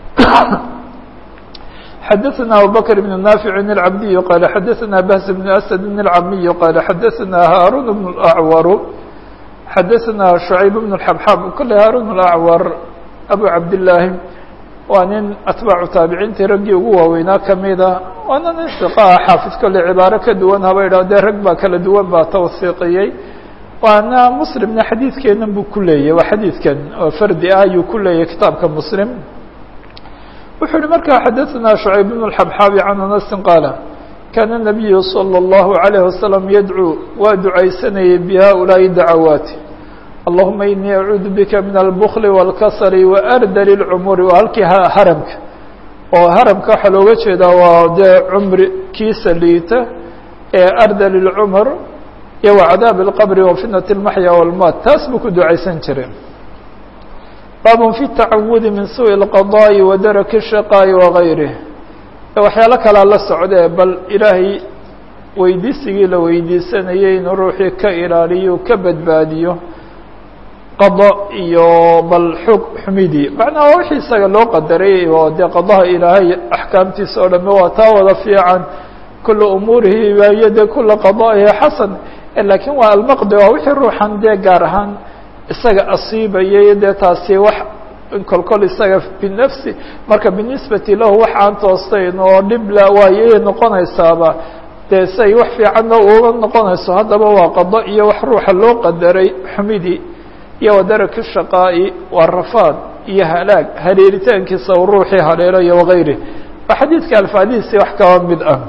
xadaثna abubكر بن نافع العبدي qال xadaثna بهز بن أسد العمي qال xadaثna هاrون بن الأعور xadaثna شعيب بن الحبحاب kole هاrون الأعور أbو cabdاللahi waa nin atbaacu taabiciintii raggii ugu waaweynaa kamida waana nin siqaa xaafid kole cibaaro ka duwan haba idhah dee rag baa kala duwan baa tawsiiqiyey waana muslimna xadiidkeenan buu ku leeyahy waa xadiidkan oo fardi ah ayuu ku leeyahy kitaabka muslim wuxuu yihi markaa xadaثna شhucayb بن الxabxaabi can anasi qaala kaana الnabiyu salى الlahu عalيه wasalam yadcuu waa ducaysanayay bihaؤulaaءi dacawaati اللهma iنii acuudu bika min الbkل والkasl وأrdl الcmur waa halkii haramka oo haramka waxaa looga jeedaa waa dee cmri kiisa liita ee ardl الcmr iyo وcadاab الqbr وفitnaة الmaحyا والmat taas buu ku ducaysan jiray baab في التacawudi min suء الqضاء وdark الshaqاء وغayrه waxyaalo kalaa la socdee bal ilaahay weydiisigii la weydiisanayay inuu ruuxii ka ilaaliyo ka badbaadiyo qado iyo bal xog xumidii macnaha wixii isaga loo qadaray oo dee qadaha ilaahay axkaamtiisa oo dhamme waa taa wada fiican kula umuurihi iyo dee kula qada'ihi xasan laakiin waa almaqdi waa wixii ruuxan dee gaar ahaan isaga asiibaya dee taasi wax kolkol isaga binafsi marka binisbati lahu wax aan toostayn oo dhibla waayay noqonaysaaba dee say wax fiicanna uga noqonayso haddaba waa qado iyo wax ruuxa loo qadaray xumidi iyo wadaraki shaqaa'i waa rafaad iyo halaag haleelitaankiisa uu ruuxii haleelo iyo wagayri waa xadiidka alfaadiisi wax kaba mid ah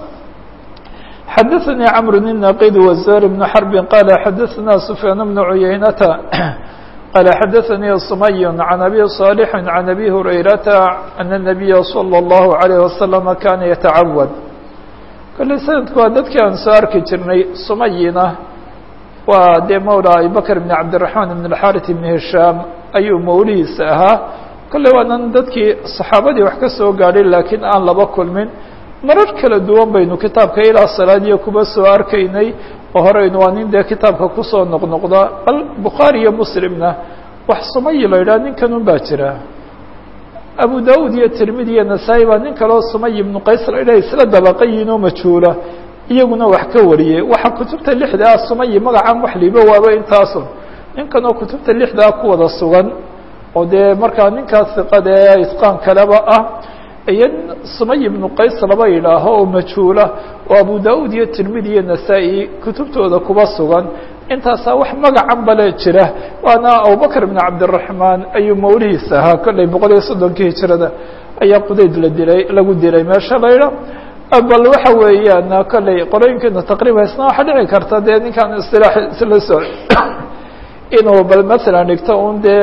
xadaثnي cمر النaqid وزهير بن حرب qال xadaثna سفyان بن عuyaynةa qال xadaثnي صمي عن أbي صالح عن أbي هريرةa أن النبي صلى الله عليه وسلم kاna يتعawd kale sanadku waa dadkii aan soo arki jirnay sumayina waa dee mawla abibakr بن cabdiلرaحman بن الxاrث بن هisham ayuu mawlihiisa ahaa kale waanan dadkii صaxaabadii wax ka soo gaadhay lakiin aan laba kulmin marar kala duwan baynu kitaabka ilaa salaadiya kuba soo arkaynay oo horeynu waa nin dee kitaabka kusoo noqnoqda bal bukhaari iyo muslimna wax sumayi la yidhaha ninkan un baa jira abu daud iyo tirmidi iyo nasaa-i baa nin kaleo sumay ibnu qays la yidhaha isla dabaqayin oo majhuula iyaguna wax ka wariyey waxa kutubta lixda ah sumayi magacan wax liiba waaba intaasun ninkan oo kutubta lixdaa ku wada sugan oo dee markaa ninkaas iqada ee isqaan kaleba ah iyo sumay ibnu qays laba yidhaaho oo majhuula oo abu daud iyo tirmidi iyo nasaa-i kutubtooda kuba sugan intaasaa wax magacan bale jira waana abubakr ibn cabdiraحmaan ayuu mawlihiisa ahaa kollay boqol iyo soddonkii hijrada ayaa qudayd la dilay lagu dilay meesha la yidha bal waxa weeyaan kollay qorooyinkeena taqriiban isna waxaa dhici karta dee ninkaan isilaax isla so inuu bal masalan dhigto un dee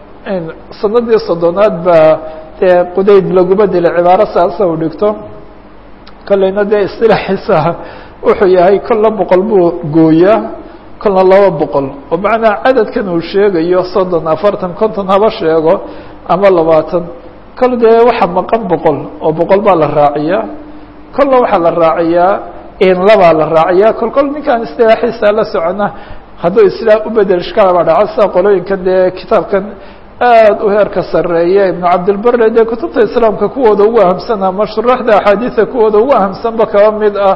sanadii soddonaad baa dee qudayd laguma dilay cibaaro saasa u dhigto kollayna dee istilaaxiisa wuxuu yahay kolla boqol buu gooyaa kolna laba boqol oo macnaa cadadkan uu sheegayo soddon afartan konton haba sheego ama labaatan kol dee waxa maqan boqol oo boqol baa la raaciyaa kolna waxaa la raaciyaa labaa la raaciyaa kol kol ninkaan istilaaxiisa la socona hadduu islaa u bedel ishkaalaba dhaco sida qolooyinkan dee kitaabkan aad u heerka sareeya ibnu cabdilbare dee kutubta islaamka kuwooda ugu ahamsana mashruuxda axaadiida kuwooda ugu ahamsanba kaba mid ah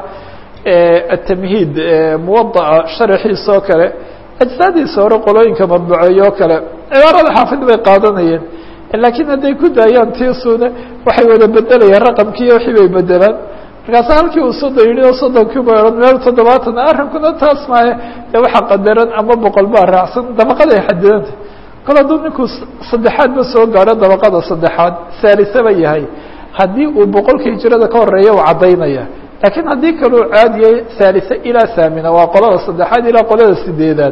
atamhiid muwada'a sharaxiisa oo kale ajsaadiisa hore qolooyinka madbuceeyo o kale cibaarada xaafid bay qaadanayeen laakiin hadday ku daayaan tiisuna waxay wada bedelayaan raqamkiiyo wixii bay bedelaan markaasa halkii uu soddon yidhi oo soddonkii ba odhan meel toddobaatan arrinkuna taas maahe dee waxaa qadaran ama boqol baa raacsan dabaqaday xadidanta kol hadduu ninkuu saddexaad ba soo gaadho dabaqada saddexaad saalisaba yahay haddii uu boqolka hijrada ka horeeya u caddaynaya laakiin haddii kaleu caadiyay haalisa ilaa haamina waa qolada saddexaad ilaa qolada sideedaad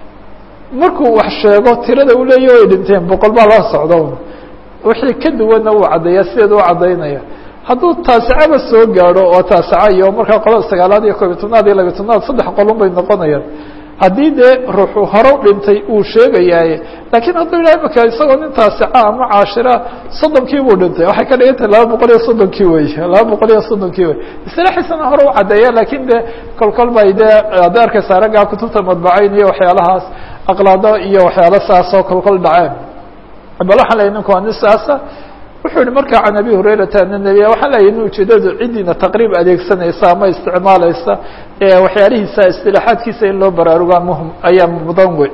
markuu wax sheego tirada uu leeya way dhinteen boqol baa loo socdo wixii ka duwanna uu caddeeya sideeda u caddaynaya hadduu taasicaba soo gaadho oo taasaca iyo markaa qolada sagaalaad iyo koobiy tobnaad iyo labiy tobnaad saddex qolun bay noqonayaan haddii dee ruuxu hore dhintay uu sheegayaaye laakiin hadduu yidhaha imaka isagoo nin taasica ama caashira soddonkii buu dhintay waxay ka dhigan tahay laba boqol iyo soddonkii wey laba boqol iyo soddonkii wey isilaaxiisana hore u caddeeya laakiin dee kol kol bay dee ad arkaysaa raggaa kutubta madbacayn iyo waxyaalahaas aqlaado iyo waxyaalo saasoo kol kol dhaceen bal waxaan leeyahy ninku waa nin saasa wuxuu yihi markaa can abi hurayrata ana nebiya waxaan leeyahy in ujeedadu cidiina taqriib adeegsanaysa ama isticmaalaysa waxyaalihiisa istilaaxaadkiisa in loo baraarugaa muhim ayaa mudan wey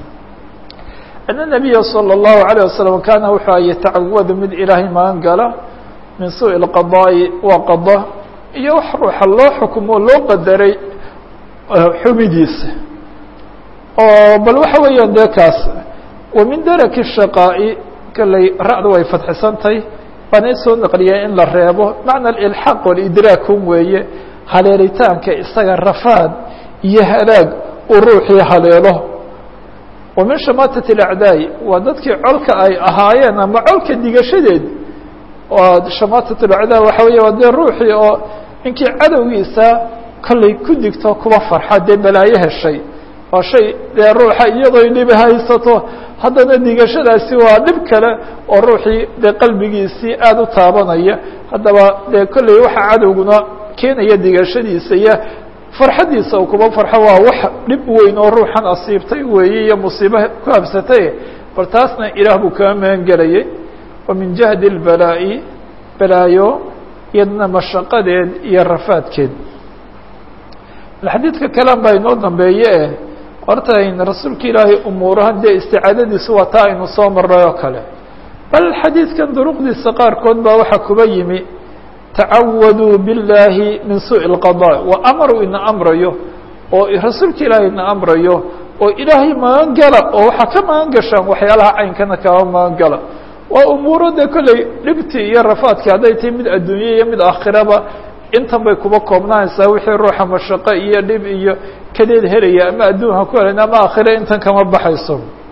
ana nabiya salى الlahu عalيه wasalam kaana wuxuu yatacawadu mid ilaahay magan gala min suءi اlqadaa'i waa qado iyo wax ruuxa loo xukumo loo qadaray xumidiisa oo bal waxa weeyaan dee kaas wa min daraki الshaqaa'i kaley ra-da way fadxisantay waana soo naqliyay in la reebo macna alilxaaq walidraakun weeye haleelitaanka isaga rafaad iyo halaag uu ruuxii haleelo wa min shamaatati alacdaai waa dadkii colka ay ahaayeen ama colka digashadeed waa shamaatat alacdaa waxa weeye waa dee ruuxii oo ninkii cadowgiisa kollay ku digto kuwa farxa dee balaayo heshay waa shay dee ruuxa iyadoo dhibi haysato haddana digashadaasi waa dhib kale oo ruuxii dee qalbigiisii aada u taabanaya haddaba dee kolley waxa cadowguna keenaya digashadiisa iyo farxaddiisa uu kuba farxo waa wax dhib weyn oo ruuxan asiibtay weeye iyo musiibo ku habsatay bal taasna ilaah buu kaga magan gelayay wa min jahdi اlbalaa'i balaayo iyadna mashaqadeed iyo rafaadkeed xadiidka kalan baa inoo dambeeye horta rasuulka ilaahay umuurahan dee isticaadadiisu waa taa aynu soo marray oo kale bal xadiidkan duruqdiisa qaarkood baa waxaa kuba yimi tacawaduu biاllaahi min suuءi الqaضاء waa amaruu ina amrayo oo rasuulka ilaahay ina amrayo oo ilaahay magan gala oo waxaa ka magan gashaan waxyaalaha caynkana kaba magan gala waa umuuro dee kolley dhibtii iyo rafaadkii hadday tahay mid adduunye iyo mid aakhiraba intan bay kuba koobnaanaysaa wixii ruuxa mashaqo iyo dhib iyo kadeed helaya ama adduun ha ku helayn ama aakhire intan kama baxayso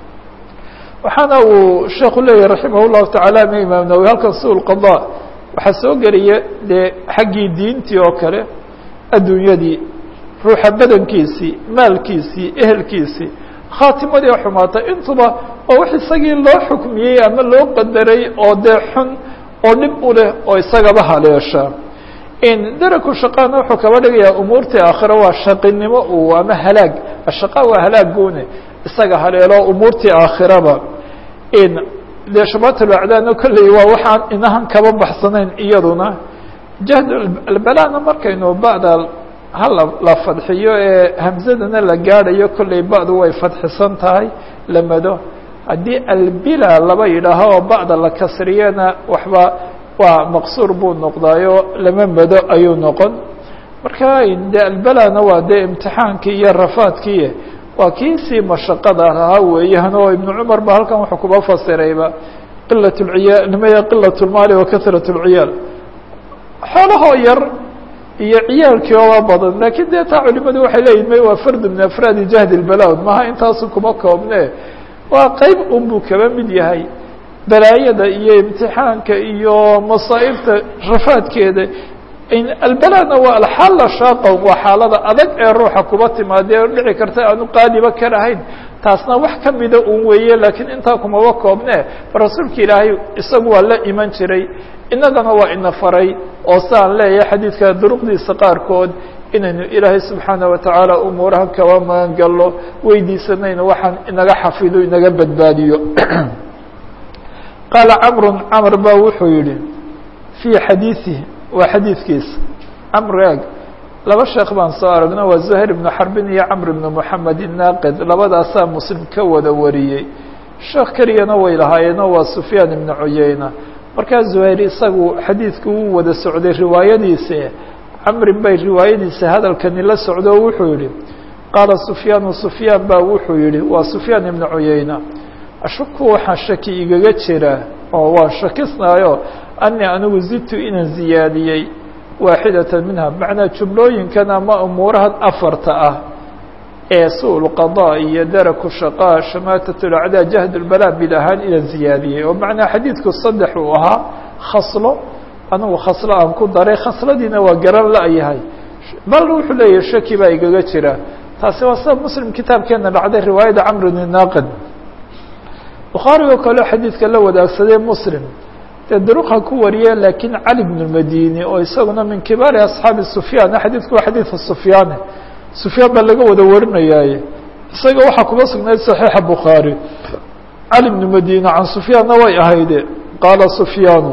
waxaana uu sheekhu leeyahy raximah llahu tacaala ma imaam nawowi halkan su-ul qadaa waxaa soo geliya dee xaggii diintii oo kale adduunyadii ruuxa badankiisii maalkiisii ehelkiisii khaatimadii oo xumaatay intuba oo wax isagii loo xukmiyey ama loo qadaray oo dee xun oo dhib u leh oo isagaba haleesha in daraku shaqaana wuxuu kaba dhigayaa umuurtii aakhira waa shaqinimo uu ama halaag ashaqa waa halaag guune isaga haleelo umuurtii aakhiraba in dee shabaatulacdaana kolley waa waxaan inahan kaba baxsanayn iyaduna jahd albalana markaynu ba'da hala la fadxiyo ee hamsadana la gaadhayo kolley ba'du way fadxisan tahay lamado haddii albila laba yidhaaho oo ba'da la kasriyana waxba waa maqsuur buu noqdaayo lama mado ayuu noqon marka de albalana waa dee imtixaankii iyo rafaadkii waa kiisii mashaqada lahaa weeyaan oo ibnu cumar ba halkan wuxuu kuba fasirayba qilat lciyaal nimaya qilat lmaali wa kahrat lciyaal xoolahoo yar iyo ciyaalkii ooga badan laakiin dee taa culimadu waxay leeyihin may waa fardu min afraadi jahdi lbalad maha intaasu kuma koobne waa qeyb un buu kaba mid yahay balaayada iyo imtixaanka iyo masaa'ibta rafaadkeeda albalana waa alxaala shaaqa waa xaalada adag ee ruuxa kuba timaadee o dhici karta aanu qaadiba ka lahayn taasna wax kamida un weeye laakiin intaa kumaba koobne rasuulka ilaahay isagu waa la iman jiray inagana waa ina faray oo saan leeyahay xadiidka duruqdiisa qaarkood inaynu ilaahay subxaana watacaala umuuraha kaba magan gallo weydiisanayno waxaan inaga xafido inaga badbaadiyo qaala camru camr ba wuxuu yihi fii xadiiثihi waa xadiidkiisa camr eeg laba sheekh baan soo aragno waa zuhayr ibnu xarbin iyo camr ibnu moxamed inaaqid labadaasaa muslim ka wada wariyey sheekh keliyana way lahaayeenoo waa sufyaan ibnu cuyeyna markaa zuhayr isagu xadiidku wuu wada socday riwaayadiisa camrin bay riwaayadiisa hadalkani la socdo o wuxuu yihi qaala sufyaanu sufyaan ba wuxuu yihi waa sufyaan ibnu cuyeyna ashuku waxaa shaki igaga jira oo waan shakisnaayo ani anigu zidtu inaan ziyaadiyey waaxidatan minha macnaa jumlooyinkan ama umuurahan afarta ah ee su-ul qadaa iyo daraku shaqaa shamaatat lacdaa jahd lbalaa mid ahaan inaan ziyaadiyey oo macnaa xadiidku saddex uu ahaa khaslo anigu khaslo aan ku daray khasladiina waa garan la-yahay bal wuxuu leeyahay shaki baa igaga jira taasi waa sida muslim kitaabkeena dhacday riwaayada camr bn naaqid bukhaari oo kale xadiidka la wadaagsaday muslim dee duruqa ku wariye laakiin cali bn madini oo isaguna min kibaari asxaabi sufyaan xadiidku waa xadiidka sufyaane sufyaan baa laga wada warinayaaye isaga waxaa kuba sugnayd saxiixa bukhaari cali bn madini can sufyaanna way ahayde qaala sufyaanu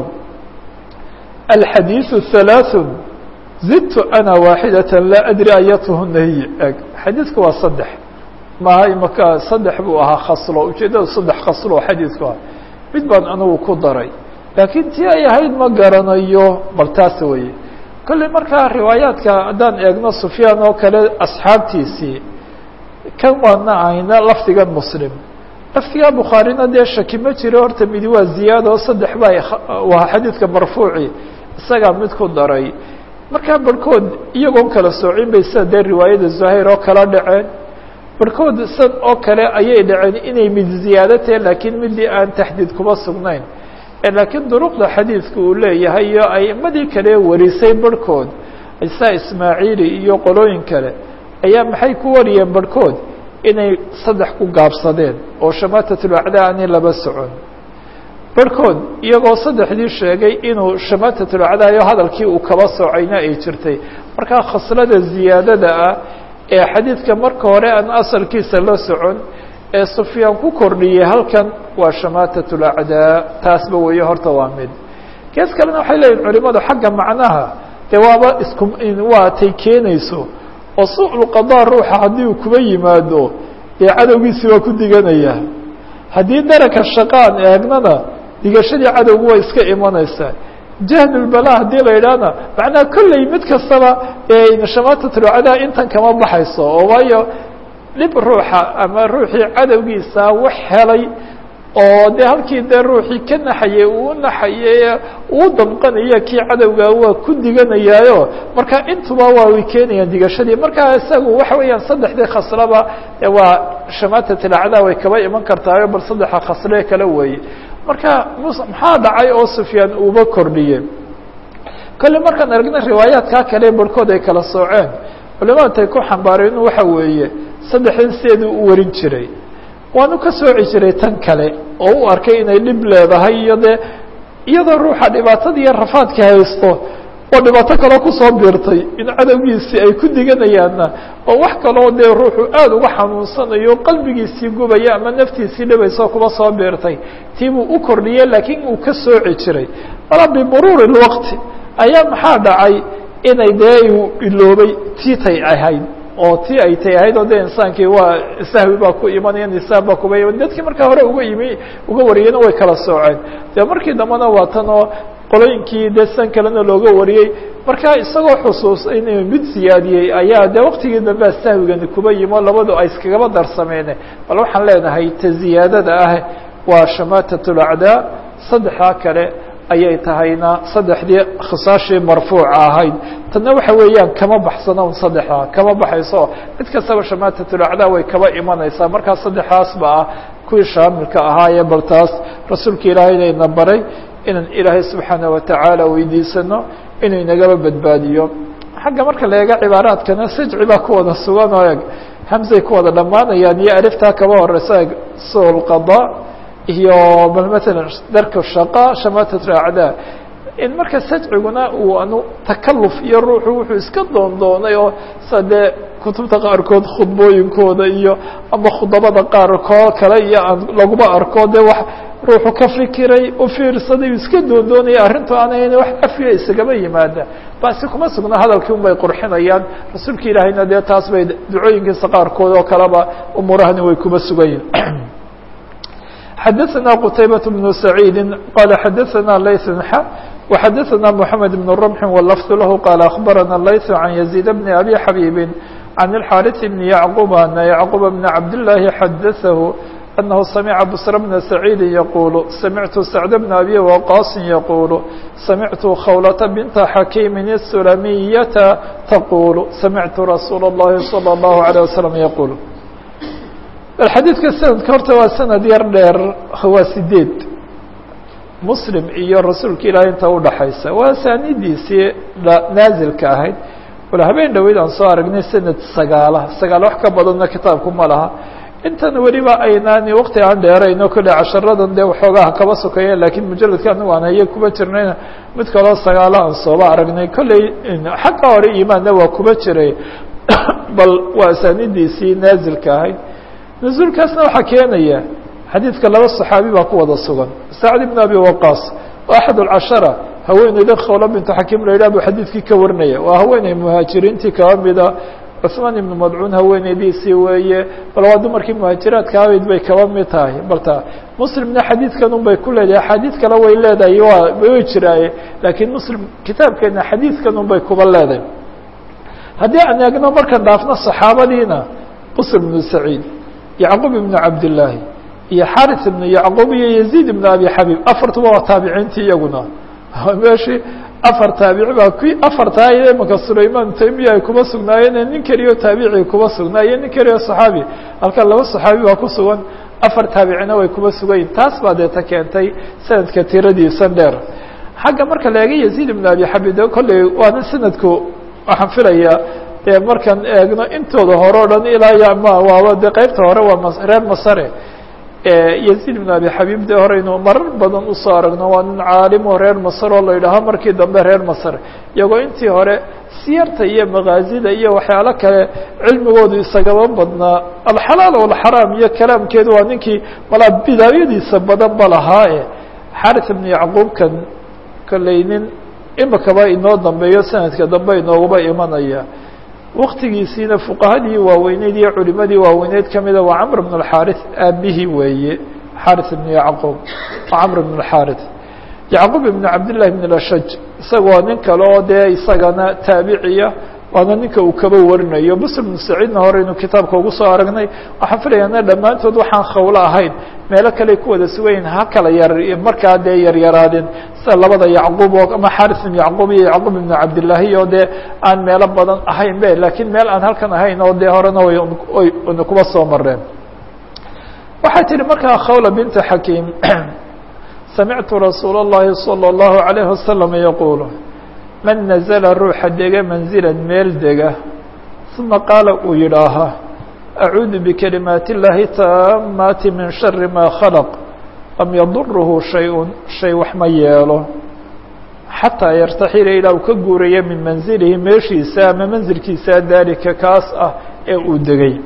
alxadiiثu halaaثu zidtu ana waaxidata laa adri ayatuhuna hiy eg xadiidku waa saddex maha imaka saddex buu ahaa khaslo ujeedada saddex khaslo xadiidku ah mid baan anigu ku daray laakiin tii ay ahayd ma garanayo bal taas weye kolley markaa riwaayaadka haddaan eegno sufyaan oo kale asxaabtiisii kan waana ahayna lafdigan muslim lafdiga bukhaarina dee shaki ma jiro horta midi waa ziyaada oo saddex ba waa xadiidka marfuuci isagaa mid ku daray markaa barhkood iyagoon kala soocin bay sida dee riwaayada zuhayr oo kala dhaceen barhkood sad oo kale ayay dhaceen inay mid ziyaado tahe laakiin midii aan taxdiid kuma sugnayn laakiin duruqda xadiidka uu leeyahay iyo aimadii kale warisay barhkood isa ismaaciili iyo qolooyin kale ayaa maxay ku wariyeen barhkood inay saddex ku gaabsadeen oo shamaatatulacdaa aanay laba socon barhkood iyagoo saddexdii sheegay inuu shamaatatulacdaa iyo hadalkii uu kaba soocayna ay jirtay markaa khaslada ziyaadada ah ee xadiidka marka hore aan asalkiisa la socon ee sufyaan ku kordhiyey halkan waa shamaatatulacdaa taasba weeye horta waa mid gees kalena waxay leeyihin culimadu xagga macnaha dee waaba isku waa tay keenayso oo su-ul qadaa ruuxa haddii uu kuba yimaado dee cadowgiisi waa ku diganaya haddii daraka shaqaan eegnana digashadii cadowgu way iska imanaysaa jahdulbala haddii la yidhaahna macnaha kolley mid kastaba shamaatatlcadaa intan kama baxayso oo waayo dhib ruuxa ama ruuxii cadowgiisa wax helay oo dee halkii dee ruuxii ka naxayey uu naxayey uu damqanaya kii cadowga waa ku diganayaayo marka intuba waa way keenayaan digashadii marka isagu waxa weeyaan saddexdii khaslaba waa shamaatatlacdaa way kaba iman kartaayo bal saddexa khaslee kale weeye marka maxaa dhacay oo sufyaan uuba kordhiyey kolle markaan aragna riwaayaadkaa kale barhkood ay kala sooceen culimada intay ku xambaareen waxa weeye saddexdan sideeduu u warin jiray waanu ka sooci jiray tan kale oo u arkay inay dhib leedahay iyo dee iyadoo ruuxa dhibaatada iyo rafaadka haysto oo dhibaato kaloo kusoo biirtay in cadowgiisii ay ku diganayaanna oo wax kaloo dee ruuxu aada uga xanuunsanayo qalbigiisii gubaya ama naftiisii dhibayso kuba soo biirtay tii buu u kordhiyey laakiin uu ka sooci jiray mala bimuruuri lwaqti ayaa maxaa dhacay inay dee uu iloobay tiitay ahayd oo tii ay tay ahayd oo dee insaankii waa sahwi baa ku imanaya nisaab baa kuba iman dadkii markaa hore uga yimi uga wariyeyna way kala sooceen dee markii dambena waa tan oo qolooyinkii dee san kalena looga wariyey markaa isagoo xusuus in mid siyaadiyey ayaa dee waktigii dambea sahwigani kuba yimo labadu ay iskagaba darsameene bal waxaan leenahay ta ziyaadada ah waa shamaatatlacdaa saddexdaa kale ayay tahayna saddexdii khisaashii marfuuca ahayd tanna waxa weeyaan kama baxsana un saddexdaa kama baxayso mid kastaba shamaatatlacdaa way kaba imanaysaa markaa saddexdaas ba ah kuwii shaamilka ahaayee bal taas rasuulka ilaahay inayna baray inaan ilaahay subxaana watacaala weydiisano inuu inagaba badbaadiyo xagga marka la eega cibaaraadkana sajci baa ku wada sugan oo eg hamsay ku wada dhammaanayaan iyo aliftaa kaba horeysa eg sulqada iyo bal matalan darka shaqa shamaatatlacdaa in marka sajciguna uu anu takaluf iyo ruuxu wuxuu iska doondoonay oo sa dee kutubta qaarkood khudbooyinkooda iyo ama khudabada qaarkoo kale iyo aan laguma arko dee wax ruuxu ka fikiray u fiirsaday u iska doondoonaya arrintu aanan wax cafiya isagaba yimaada basi kuma sugna hadalkii un bay qurxinayaan rasuulka ilaahayna dee taas bay ducooyinkiisa qaarkood oo kaleba umuurahani way kuma sugayiin xadaثna qتaybaة بن سعيid qال xadaثna layث xa وxadaثna محamed بن رمح واللفظ lah qال أخbarana layث عan يزيد بن أbي xabيب عن الxاrث بن يعقوب أن يعقوب بن cabdاللahi xadaثه أنه سمع بصر بن سعيد يقول سمعت سعد بن أبي وقاص يقول سمعت khولة بنت حكيم السلمية تقول سمعت رsuuل اللhi صلى الله عليه وسلم يقول xadiidka sanadka horta waa sanad yar dheer waa sideed muslim iyo rasuulka ilaahay inta udhaxaysa waa saanidiisii naazilka ahayd wala habeen dhaweyd aan soo aragnay sanad sagaala sagaal wax ka badanna kitaabku ma laha intan weliba aynaan waqti aan dheerayno kolle casharadan dee waxoogaha kaba sokeeyeen lakiin mujaladka anigu aan haye kuba jirnayna mid kaloo sagaala aan sooba aragnay kolley xagga hore imaanna waa kuba jiray bal waa saanidiisii naazilka ahayd نزuulkaasna waxaa keenaya xadiidka laba صaxaabi baa ku wada sugan sacd بن abi waqاص axad الcashara haweeneyda khawla bintu xakiim la yidhah bu xadiidkii ka warinaya waa haweeney muhaajiriintii kaba mida cثmaan ibnu madcuun haweeneydiisii weeye bal waa dumarkii muhaajiraadka ahayd bay kaba mid tahay balta muslimna xadiidkan un bay ku leedahay axaadiid kale way leedahay waa way jiraaye lakiin muslim kitaabkeena xadiidkan un bay kuba leedahay haddii aan eegno markan dhaafno صaxaabadiina bsr بن سacيid yacquub ibnu cabdillaahi iyo xaris ibnu yacquub iyo yaziid ibnu abi xabiib afartuba waa taabiciintii iyaguna meeshii afar taabici baa ki afartaa imanka sulayman taymiya ay kuma sugnaayeen nin keliyo taabici kuma sugnaaye nin keliyo saxaabi halkan laba saxaabi baa ku sugan afar taabicina way kuma sugayiin taas baa deeta keentay sanadka tiradiisa dheer xagga marka la eega yaziid ibnu abi xabiib de kolley waana sanadku waxaan filayaa dee markaan eegno intooda hore o dhan ilaa yama waaba de qeybta hore waa reer masare yaziid ibn abi xabiib de horeynu marar badan usoo aragno waa nin caalim oo reer masar oo la yidhaaho markii dambe reer masar iyagoo intii hore siyarta iyo makaazida iyo waxyaalo kale cilmigoodu isagaba badnaa alxalaal walxaraam iyo kalaamkeedu waa ninkii malaa bidaayadiisa badan ba lahaae xaris ibnu yacquubkan kolley nin imikaba inoo dambeeyo sanadka dambe inooguba imanaya waktigiisiina fuqahadii waaweyneyd iyo culimadii waaweyneyd kamida waa camr bn اxaris aabihii weeye xaariث ibn yacquub camr ibn اxaariث yacquub ibn cabdillahi ibn ashaj isagoo nin kale oo dee isagana taabiciya waana ninka uu kaba warinayo bsr ibn saciidna hore inuu kitaabka ugu soo aragnay waxaan filayaana dhammaantood waxaan khawlo ahayn meelo kale ku wada sugayin ha kala yar markaa dee yaryaraadeen sida labada yacquub oo ama xaariث ibn yacquub iyo yacquub ibn cabdillaahi oo dee aan meelo badan ahayn be lakiin meel aan halkan ahayn oo dee horena way kuba soo mareen waxay tihi markaa khawla binta xakiim samictu rasuul الlahi salى الlahu عalayه wasalam yaquul man nazla ruuxa dega manzilan meel dega uma qaala uu yidhaaha acuudu bikalimaati اllahi taamaati min shari ma khalaq lam yadurhu shay-un shay wax ma yeelo xataa yartaxila ilaa uu ka guuraya min manzilihi meeshiisa ama manzilkiisa daalika kaas ah ee uu degay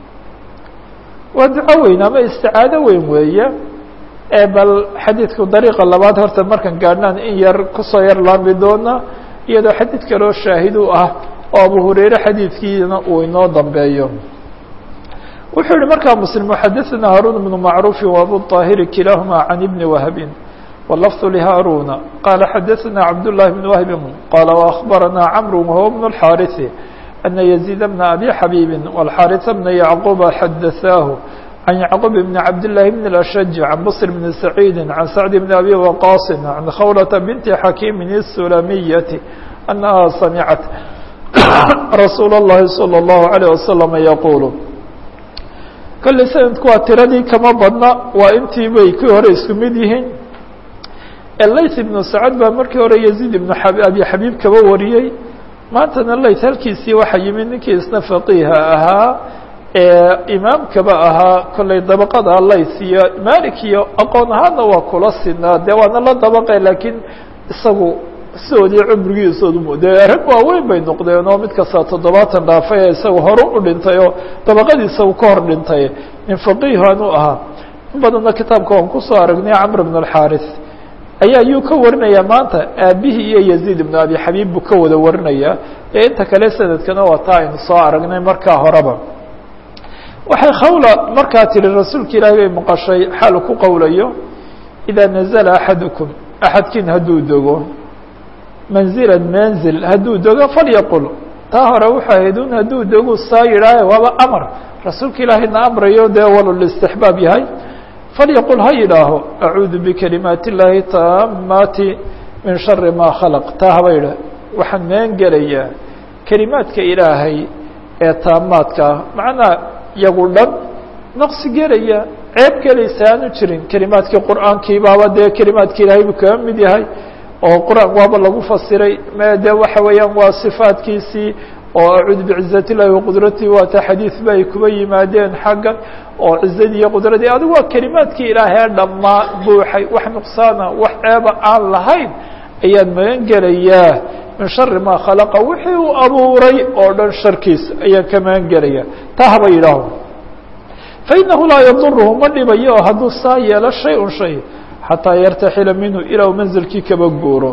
waa duco weyn ama isticaado weyn weeye bal xadiidku dariiqa labaad horta markan gaadhnaan in yar kusoo yar laami doona iyadoo xadiid kaloo shaahid u ah oo abu hurayre xadiidkiina uu inoo dambeeyo wuxuu yihi markaa mslim xadaثna haarun بن macruufi وabu طaahiri kilahuma can ibni wahbin wlafظ lhaaruna qala xadaثna cabdالlahi بn wahbi qala وaأخbarana cmr whuwa بن الxاariث أna يزيid بna abi xabiibi والxاariث بna yacquba xadaثaahu عن يعقوب بن عبد الله بن الأشج عن بصر بن سعيد عن سعد بن أبي وقاص عن خولة بنت حكيم السلمية أنها سمعت رsuuل اللhi صلى الله عليه وسلم يقول kale سندku waa tiradii kama badna waa intii bay kii hore isku mid yihiin layث بن سعد baa markii hore يزيد بن أبي xabيب kaba wariyey maantana layث halkiisii waxa yimid ninkii isna فقيha ahaa imaamkaba ahaa kollay dabaqada layth iyo malik iyo aqoon ahaana waa kula sinaa dee waana la dabaqe laakiin isagu sidoodii cumrigiisoodu dee rag waaweyn bay noqdeen oo mid kasta toddobaatan dhaafay ee isaga hore u dhintay oo dabaqadiisa uu ka hor dhintay nin faqiihan u ahaa in badanna kitaabka waan kusoo aragnay camr bn alxaariث ayaa yuu ka warinaya maanta aabihii iyo yaziid ibn abi xabiib buu ka wada warinaya ee inta kale sanadkana waa taa aynu soo aragnay markaa horeba waxay khawla markaa tihi rasuulka ilaahi bay maqashay xaal ku qowlayo idaa nazla axadukum axadkiin hadduu dego manzila manzil hadduu dego falyaqul taa hore waxay ahayd un hadduu degu saa yidhaahe waaba amar rasuulka ilaahina amrayo dee walol istixbaab yahay falyaqul ha yidhaaho acuudu bikalimaati اllahi taamaati min shari ma khalaq taa haba yidhah waxaan meen gelayaa kelimaadka ilaahay ee taamaadka macnaa iyagu dhan naqsi gelaya ceeb gelaysa aanu jirin kelimaadkii qur'aankii baaba dee kelimaadki ilaahay buu kaga mid yahay oo qur'aan waaba lagu fasiray me dee waxa weeyaan waa sifaadkiisii oo acuudu bicizat illahi waqudratih waata xadiid ba ay kuba yimaadeen xaggan oo cizadii iyo qudradii adigu waa kelimaadkii ilaahay dhammaa buuxay wax nuqsaana wax ceeba aan lahayn ayaan magan gelayaa min shari ma khalaqa wixii uu abuuray oo dhan sharkiisa ayaan ka magan gelaya taa haba yidhaaho fainahu laa yadurhu ma dhibayo oo hadduu saa yeelo shay un shay xataa yartaxila minhu ilaa u manzilkii kaba guuro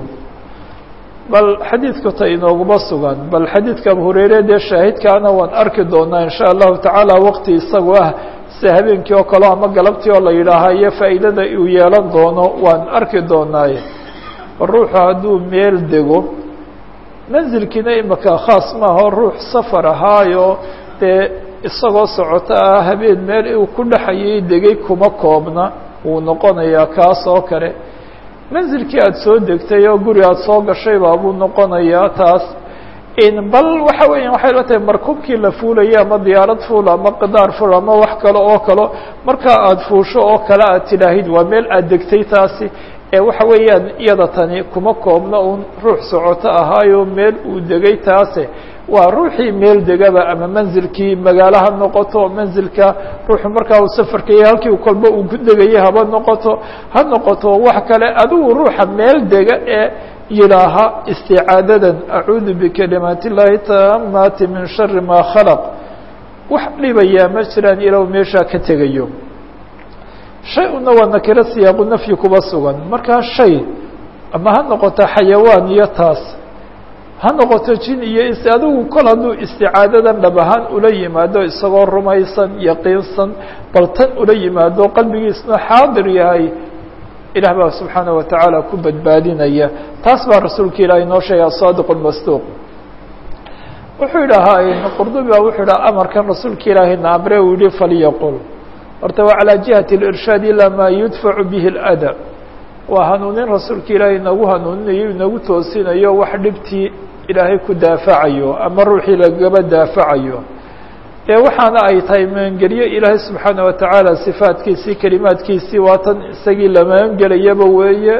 bal xadiidku ta inooguma sugan bal xadiidka abu hurayre dee shaahidkaana waan arki doonaa in sha allahu tacaala waqti isagu ah sida habeenkii oo kale ama galabtii oo la yidhaaha iyo faa'iidada uu yeelan doono waan arki doonaaye ruuxu hadduu meel dego manzilkiina imaka khaas maaha ruux safar ahaayo dee isagoo socoto ah habeen meel uu ku dhexayay degay kuma koobna wuu noqonayaa kaas oo kale manzilkii aada soo degtay oo guri aada soo gashay baabuu noqonayaa taas bal waxa weeya waxay la tahay markubkii la fuulayay ama diyaarad fuul ama qidaar fuul ama wax kale oo kalo markaa aada fuusho oo kale aad tidhaahid waa meel aada degtay taasi ee waxa weeyaan iyada tani kuma koobna un ruux socoto ahaayo meel uu degay taase waa ruuxii meel degaba ama manzilkii magaalo ha noqoto manzilka ruuxu markaa uu safarkaya halkii kolba uu ku degayay haba noqoto ha noqoto wax kale adigu ruuxa meel dega ee yidhaaha isticaadadan acuudu bikalimaati اllahi taamaati min shari ma khalaq wax dhibayaa ma jiraan ilaa meeshaa ka tegayo shay-una waa nakiro siyaaqu nafyi kuba sugan markaa shay ama ha noqoto xayawaan iyo taas ha noqoto jin iyo is adigu kol hadduu isticaadadan dhab ahaan ula yimaado isagoo rumaysan yaqiinsan bal tan ula yimaado qalbigiisna xaadir yahay ilaah baa subxaanaه watacaala ku badbaadinaya taas baa rasuulka ilaah inoo sheegay asaadiq اmasduuq wuxuu yidhahaa qurdubi baa wuxuu yidhaha amarkan rasuulka ilaahayna amre uu yihi falyaqul horta waa calىa jihati اlirshaad ilaa maa yudfacu bihi اlada waa hanuunin rasuulka ilaahay inagu hanuuninayo inagu toosinayo wax dhibtii ilaahay ku daafacayo ama ruuxii lagaba daafacayo ee waxaana ay tahay magangelyo ilaahay subxaanaه watacaala sifaatkiisii kelimaadkiisii waa tan isagii la magangelayaba weeye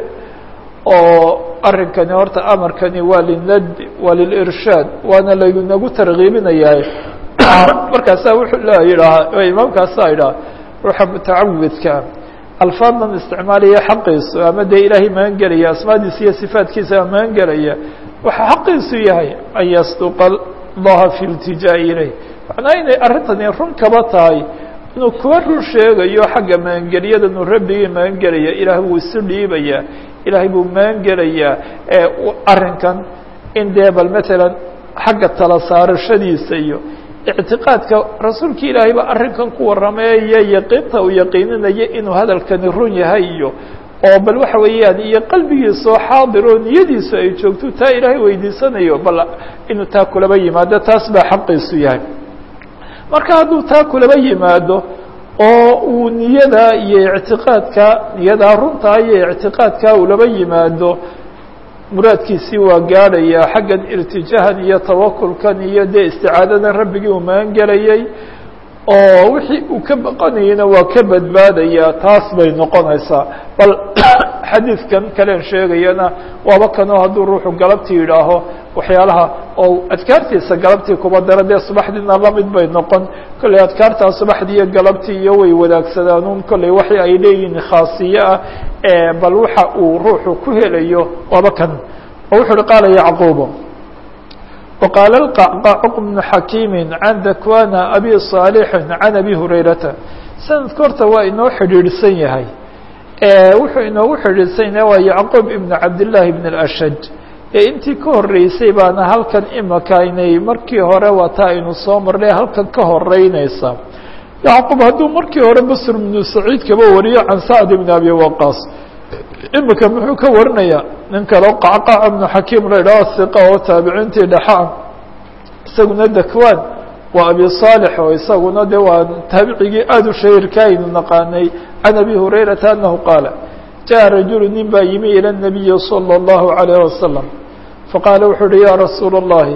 oo arrinkani horta amarkani waa linadbi waa lilirshaad waana laynagu tarkiibinayaa markaasaa wuxuu la yidhaahaa imaamkaasaa yidhaha ruuxa mutacawidka alfaadan isticmaalaya xaqiisu ama dee ilaahay magangelaya asmaadiisa iyo sifaatkiisa magangelaya waxaa xaqiisu yahay an yasduqa allaha fi iltijaa ilayh macnaa inay arrintani run kaba tahay inuu kuwa run sheegayo xagga magangelyadanu rabbigii magangelaya ilaah wuu isu dhiibayaa ilaahay buu magangelayaa arrinkan in dee bal matalan xagga tala saarashadiisa iyo ictiqaadka rasuulka ilaahay ba arrinkan ku warrameeya yaqiinta uu yaqiininayo inuu hadalkani run yahay iyo oo bal waxa weeyaan iyo qalbigiisoo xaadir oo niyadiisu ay joogto taa ilaahay weydiisanayo bal inuu taa kulaba yimaado taas baa xaqiisu yahay marka hadduu taa kulaba yimaado oo uu niyada iyo ictiqaadka niyadaa runtaa iyo ictiqaadka ulaba yimaado muraadkiisii waa gaadhaya xaggan irtijaahan iyo tawakulkan iyo dee isticaadadan rabbigii uu magangelayay oo wixii uu ka baqanayana waa ka badbaadaya taas bay noqonaysaa bal xadiidkan kalen sheegayana waaba kanoo hadduu ruuxu galabtii yidhaaho waxyaalaha oo adkaartiisa galabtii kuba dara dee subaxdiina lamid bay noqon kolley adkaartaa subaxdii iyo galabtii iyo way wadaagsadaanuun kolley waxi ay leeyihiin khaasiye ah bal waxa uu ruuxu ku helayo waaba kan oo wuxu uhi qaala yacquubo وqاaل الqعqاع بن حakيم عن ذكوان أbي صالح عن أbي هريرةa سندka horta waa inoo xidhiidhsan yahay wuxuu inoogu xidhiidhsan yahay waa يعقوب بن cabdاللahi بن الأشhج ee intii ka horeysay baana halkan imaka inay markii hore waata aynu soo marnay halkan ka horeyneysa يعقوب hadduu markii hore bsr بن سعيid kaba wariyo عan سعد بن أbي وقاص imika muxuu ka warinaya nin kaleo qacqac ibnu xakiim la idhaho hiqa oo taabiciintii dhaxaa isaguna dakwan waa abi صaalح oo isaguna de waa taabicigii aada u shahiirka aynu naqaanay can abi hurayrata anahu qaala jaءa rajulu nin baa yimi ilى الnabiyi salى الlahu عalيه wasalam faqaala wuxuu uhi ya rasuula الlahi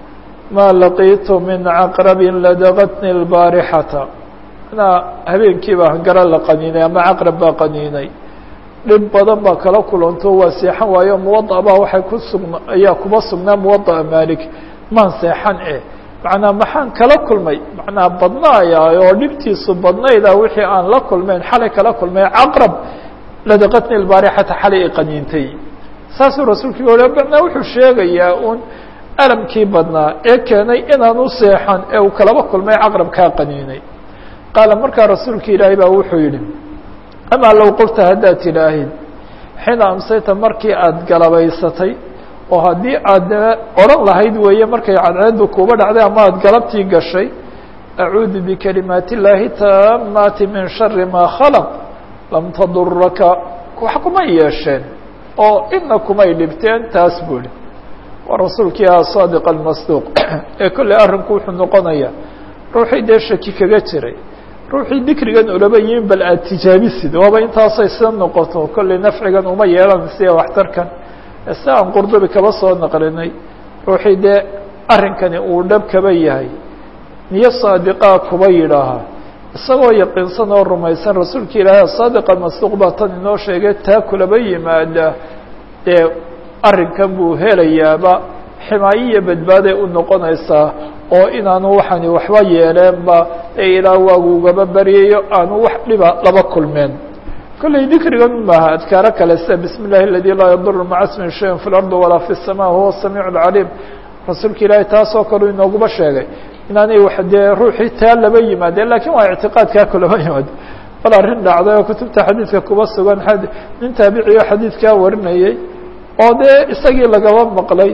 ma laqiitu min caqrabi ladaqatni اlbaarixata anaa habeenkii baa gara la qaniinay ama caqrab baa qaniinay dhib badan baa kala kulanto waa seexan waayo muwaضa baa waxay ku sugna ayaa kuba sugnaa muwaضa'a malik maan seexan eh macnaa maxaan kala kulmay macnaa badnaaya oo dhibtiisu badnayda wixii aan la kulmeyn xalay kala kulmay caqrab ladaqatni اlbaarixata xalay i qaniintay saasuu rasuulka o macnaa wuxuu sheegayaa un alamkii badnaa ee keenay inaan u seexan ee uu kalaba kulmay caqrab kaa qaniinay qaala markaa rasuulka ilaahay baa wuxuu yihi amaa low qulta haddaad tidhaahid xiina amsayta markii aada galabaysatay oo haddii aad odhan lahayd weeye markay cadceedu kuuba dhacday ama aada galabtii gashay acuudu bikalimaati illaahi taamaati min shari maa khalaq lam taduraka wax kumay yeesheen oo ina kumay dhibteen taas buuhi waa rasuulkii aha saadiq almasduuq ee kolley arrinku wuxuu noqonaya ruuxii dee shaki kaga jiray ruuxii dikrigan ulaba yimin bal aad tijaabisid waaba intaasay sida noqoto kolley nafcigan uma yeelan siya waxtarkan si aan qurdubi kaba soo naqlinay ruuxii dee arrinkani uu dhab kaba yahay niyo saadiqaa kuba yidhaahaa isagoo yaqiinsan oo rumaysan rasuulka ilaahay saadiqa masduuq baa tan inoo sheegay taa kulaba yimaada dee arrinkan buu helayaaba ximaayo iyo badbaaday u noqonaysaa oo inaanu waxani waxba yeeleenba ee ilaa waagu ugaba baryayo aanu wax dhiba laba kulmeen kolley dikrigan maaha adkaaro kale sida bismi اllahi aladi laa yaduru maca smin shayin fi اlardi walaa fi الsama huwa samiic اcaliim rasuulka ilaahay taasoo kale inooguba sheegay inaanay wax dee ruuxii taa laba yimaadeen lakin waa ictiqaadkaa kulaba yimaado bal arrin dhacday oo kutubta xadiidka kuba sugan nin taabiciyo xadiidkaa warinayay oo dee isagii lagaba maqlay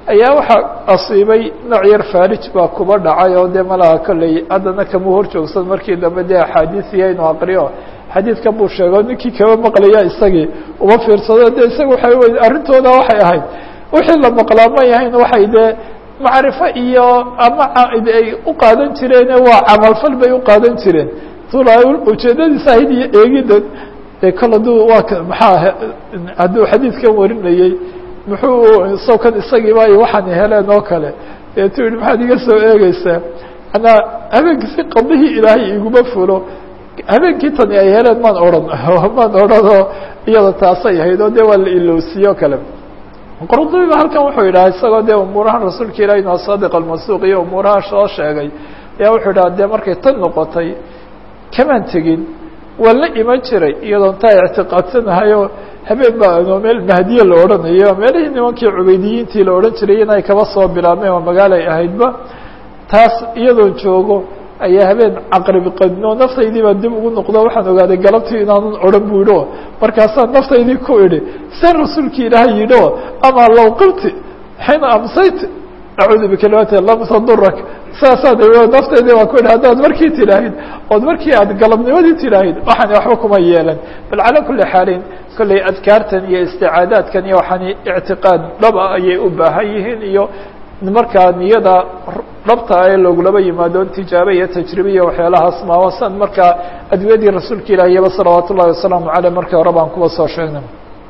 ayaa waxaa asiibay nooc yar faarij baa kuba dhacay oo dee malaha kolley haddana kama hor joogsan markii dambe dee axaadiisiya inuu aqriyo xadiidkan buu sheego ninkii kaba maqlaya isagii uma fiirsado dee isaga waxay wey arrintooda waxay ahayd wixii la maqlaa ma yahayn waxay dee macrifo iyo ama ay u qaadan jireen waa camalfal bay u qaadan jireen tula ujeedadiisa ahayd iyo eegiddan dee kol hadduu waa maxaa hadduu xadiidkan warinayey muxuu sawkan isagiiba ay waxaan heleen oo kale deetu yihi maxaad iga soo eegeysaa anaa habeenkii si qadihii ilaahay iguma fulo habeenkii tani ay heleen maan odhan maan odhanoo iyada taasay ahayd oo dee waa la ilowsiye o kale qurdubiba halkan wuxuu yidhaha isagoo dee umuurahan rasuulka ilahi inu asadiq almasuuq iyo umuuraha soo sheegay ayaa wuxuu yidhaha dee markay tan noqotay kamaan tegin waa la iman jiray iyadoon taa ictiqaadsanahayo habeen baa anoo meel mahdiye la odhanayo meelihii nimankii cubeydiyiintii la odhan jiray in ay kaba soo bilaabmeen oo magaalay ahaydba taas iyadoon joogo ayaa habeen caqribi qadno naftaydii baa dib ugu noqdo waxaan ogaaday galabtii inaanan odhan bu yidhi o markaasaan naftaydii ku idhi seen rasuulkii ilaahay yidhi o ama low qilti xiina amsayt acuudu bikalimaati lam tadurak saasaad naftaydii baa ku idhi haddaad markii tidhaahid ood markii aad galabnimadii tidhaahid waxaan waxba kuma yeelan bal calaa kuli xaalin kolley adkaartan iyo isticaadaadkan iyo waxaan ictiqaad dhaba ayay u baahan yihiin iyo markaa niyada dhabta ee loogulaba yimaado tijaabo iyo tajribe iyo waxyaalahaas maawasan markaa adwiyadii rasuulka ilaahiyaba salawaat ullahi wasalaamu caleyh markii hore baan kuba soo sheegnay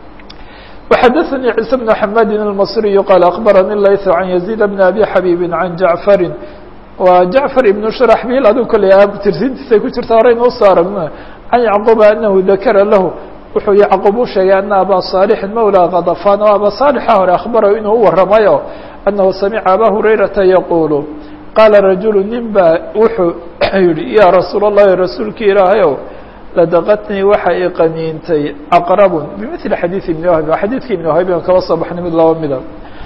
وxadaثnي ciise بن xamadi الmasriyu qaal akbarani layث can yaزيid bn abi xabiibi can jacfari wa jacfar ibn shraxbil aduu kolley tirsintiisay ku jirta hore inuu soo aragno can yacquba anahu dakara lahu wuxuu yacquub u sheegay ana aba صaalixin mawlى kadafan o aba saalixa hore akhbarahu inuu u waramayo anahu samica aba hurayrata yaquulu qaala rajulu nin baa wuxuu yihi ya rasuul الlahi rasuulki ilaahayow ladaqatnii waxa i qaniintay aqrabun bimili xadiiث ibn wahb xadiidki ibn wahb an kaba soo baxnay mid laba mida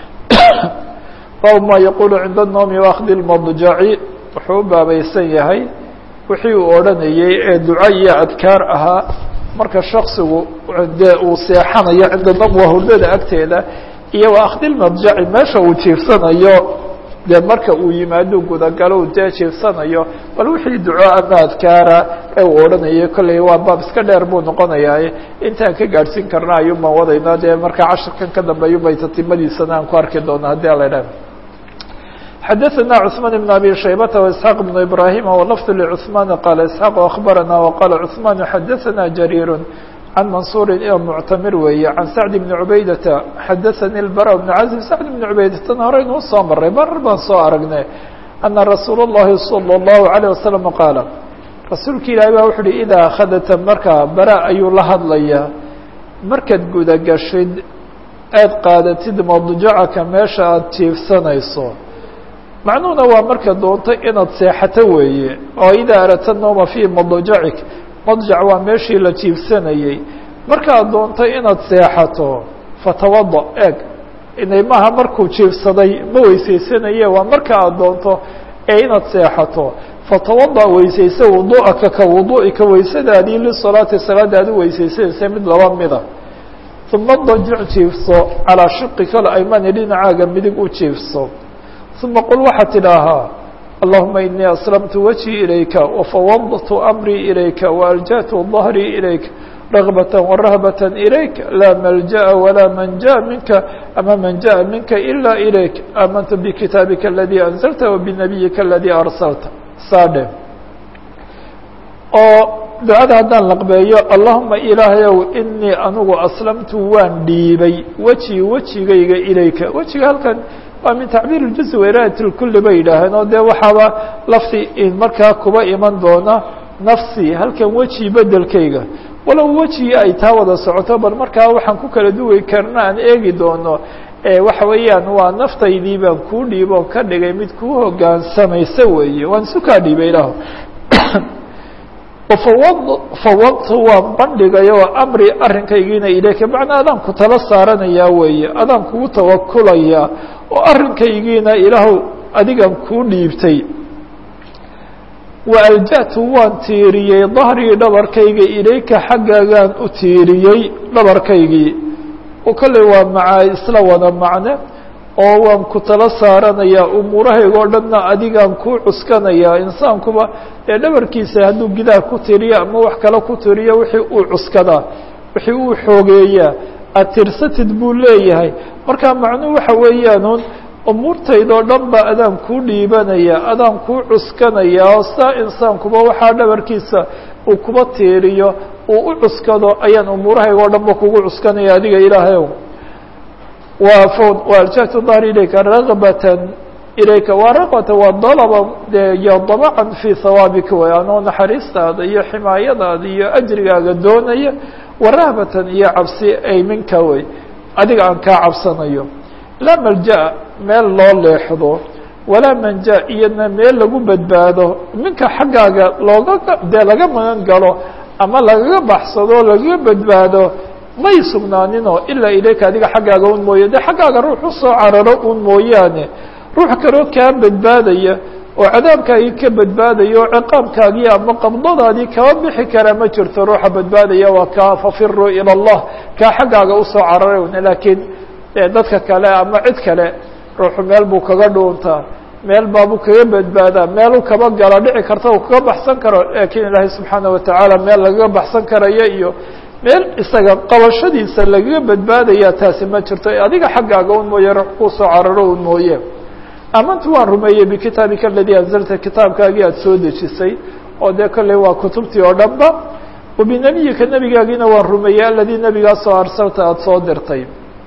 bab ma yaqulu cinda الnoomi waakdi اlmadjaci wuxuu u baabaysan yahay wixii uu odhanayey ee duco iyo adkaar ahaa marka shaksigu dee uu seexanayo cinda noom waa hurdada agteeda iyo waakdi lmadjaci meesha uu jiifsanayo dee marka uu yimaado gudagalo u dee jiifsanayo bal wixii duco ama adkaara ee uu odhanayay kolley waa baab iska dheer buu noqonayaa intaan ka gaadhsiin karna ayuun baan wadaynaa dee marka cashirkan ka dambeeyun bay tatimadiisana aan ku arki doona haddii ala idhaah xadaثna cثmaan بn abi shaybata واسحاaq بn ibrahim wlfd lcثmaan qaala isحaaq akhbarana waqala cثmaan xadaثna jariir can mansuuri iyo muctamir weeye can sacd bni cubaydata xadaثani اlbara bn cazib sacd bni cubeydatana hore inuu soo maray barar baan soo aragnay ana rasuul الlahi salى الlahu عalيه wasalam qaala rasuulka ilaahi baa wuxu uhi idaa akhadata markaa bara ayuu la hadlayaa markaad gudagashid aad qaadatid madjacaka meesha aada jiifsanayso macnuhuna waa marka doonto inaad seexato weeye oo idaa aradta nooma fii madjacik madjac waa meeshii la jiifsanayey markaad doonto inaad seexato fatawada eeg inay maaha markuu jiifsaday ma weysaysanaye waa marka aad doonto ee inaad seexato fatawada weysaysa wudu'aka ka wudu'ika weysadaadii lisalaati salaadaad u weysaysanaysa mid laba mida uma dajic jiifso calaa shiqika alaymani dhinacaaga midig u jiifso uma qul waxaad tidhaahaa allahuma inii aslamtu wajhii ilayka wafawadtu amrii ilayka waalja'tu dahrii ilayka ragbata warahbata ilayka laa malja'a walaa manja'a minka ama manja'a minka ila ilayk aamantu bikitaabika aladii anzalta wabinabiyika aladii arsalta saadhe oo ducada haddaan laqbeeyo allahuma ilaahayow inii anigu aslamtu waan dhiibay wejii wejigayga ilayka wejiga halkan waa min tacbiir اljuz wairaayat اlkuli bay yidhaaheen oo dee waxaaba lafti markaa kuba iman doona nafsi halkan weji bedelkayga walow wejigii ay taa wada socoto bal markaa waxaan ku kala duway karna aan eegi doono waxa weeyaan waa naftaydii baan kuu dhiibo ka dhigay mid kuu hogaansamaysa weeye waan isu kaa dhiibay ilaah fawadtu waan bandhigayo amri arrinkaygiina ilayka macnaa adaan ku tala saaranayaa weeye adaan kugu tawakulaya oo arrinkaygiina ilaahu adigan kuu dhiibtay waalja'tu waan tiiriyey dahrii dhabarkayga ilayka xaggaagaan u tiiriyey dhabarkaygii oo kolley waa maca isla wada macne oo waan ku tala saaranayaa umuurahaygoo dhanna adigaan kuu cuskanayaa insaankuba dee dhabarkiisa hadduu gidaar ku tiriyo ama wax kale ku tiriyo wixii uu cuskadaa wixii uu xoogeeyaa aad tirsatid buu leeyahay marka macnuhu waxa weeyaanuun umuurtaydoo dhan ba adaan kuu dhiibanaya adaan kuu cuskanaya oo saa insaankuba waxaa dhabarkiisa uu kuba tiiriyo uu u cuskado ayaan umuurahaygoo dhan ba kugu cuskanaya adiga ilaahayow وألجأت ظهري إليك رغبة إليك ورغبة وضلبا ضمعا في ثوابك وأنو نحريستاada iyo حماayadaada iyo أجrigaaga doonaya ورهبة iyo cabsi ay minka wey adiga aan kaa cabsanayo laa ملجأ meel loo leexdo walaa manja iyadna meel lagu badbaado minka xaggaaga looga dee laga magan galo ama lagaga baxsado lagaga badbaado may sugnaaninoo ilaa ilayka adiga xaggaaga un mooye dee xaggaaga ruux usoo cararo un mooyaane ruux kaloo kaa badbaadaya oo cadaabkaagii ka badbaadaya oo ciqaabkaagii ama qabdadaadii kaba bixi kara ma jirto ruuxa badbaadaya waa kaa fafiruu ilى اllah kaa xaggaaga usoo cararay un laakiin dadka kale ama cid kale ruuxu meel buu kaga dhuuntaa meel baabuu kaga badbaadaa meeluu kaba gala dhici karta uu kaga baxsan karo laakiin ilaahay subxaanaه watacaala meel lagaga baxsan karaya iyo meel isaga qabashadiisa lagaga badbaadaya taasi ma jirto adiga xaggaaga un mooye ruux kuusoo cararo un mooye amantu waan rumeeyey bikitaabika aladii anzalta kitaabkaagii aada soo dejisay oo dee kolley waa kutubtii oo dhan ba wabinebiyika nebigaagiina waan rumeeyey aladii nebigaasoo arsalta aada soo dirtay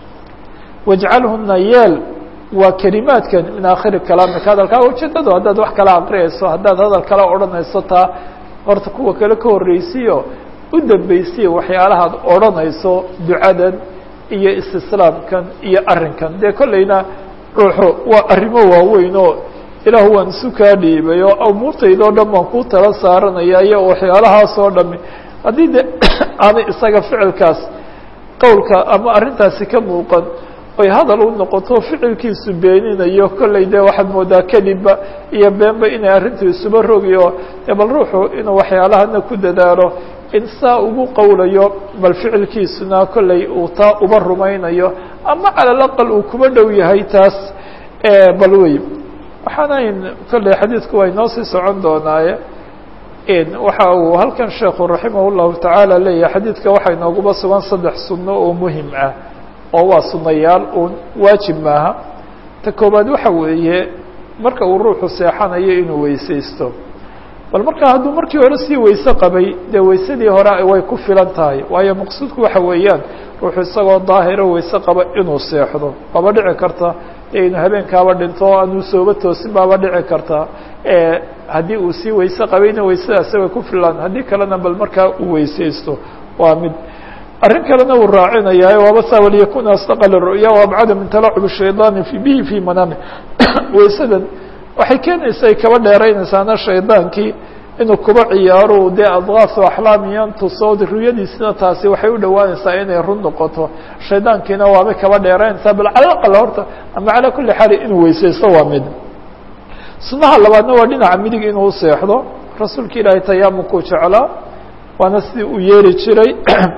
wajcalhuna yeel waa kelimaadkan min aakhiri kalaamika hadalkaaga ujeedado haddaad wax kala aqriyayso haddaad hadal kala odhanayso taa horta kuwa kale ka horreysiyo u dambeysiya waxyaalahaad odhanayso ducadan iyo istislaamkan iyo arrinkan dee kolleyna ruuxu waa arrimo waaweyn oo ilaahu waan isu kaa dhiibay oo umuurtaydoo dhan baan kuu tala saaranaya iyo waxyaalahaas oo dhami haddii de aanay isaga ficilkaas qowlka ama arrintaasi ka muuqan oy hadal u noqoto ficilkiisu beeninayo kolley dee waxaad moodaa kadibba iyo beenba inay arrintu isuba rogiyo dee bal ruuxu inuu waxyaalahana ku dadaalo in saa ugu qowlayo bal ficilkiisuna kolley uu taa uba rumaynayo ama cala alaqal uu kuba dhow yahay taas bal wey waxaanayn kolley xadiidku waa inoo sii socon doonaaye waxa uu halkan sheekhu raximah llahu tacaala leeyahay xadiidka waxaa inooguba sugan saddex sunno oo muhim ah oo waa sunayaal uun waajib maaha ta koobaad waxa weeye marka uu ruuxu seexanayo inuu weysaysto bal markaa hadduu markii hore sii weyse qabay dee weysadii hore way ku filan tahay waayo maqsuudku waxa weeyaan ruuxu isagoo daahiro weyse qaba inuu seexdo waaba dhici karta dee inuu habeenkaaba dhinto o aanuu sooba toosin baaba dhici karta haddii uu sii weyse qabayna weysadaasi way ku filan haddii kalena bal markaa uu weysaysto waa mid arrin kalena uu raacinaya waaba saa waliyakuna astaqal ru'ya waabcada min talacub shaydaani bihi fi manaami weysadan waxay keenaysa ay kaba dheeraynaysaana shaydaankii inuu kuba ciyaaro dee adqaasu axlaamiyan tuso ruyadiisina taasi waxay u dhowaanaysaa inay run noqoto shaydaankiina waabay kaba dheeraynaysaa bal cala aqal horta ama calaa kuli xaal inuu weysaysto waa mid sunaha labaadna waa dhinaca midig inuu useexdo rasuulka ilaahay tayaamunkuu jeclaa waana sidii uu yeeri jiray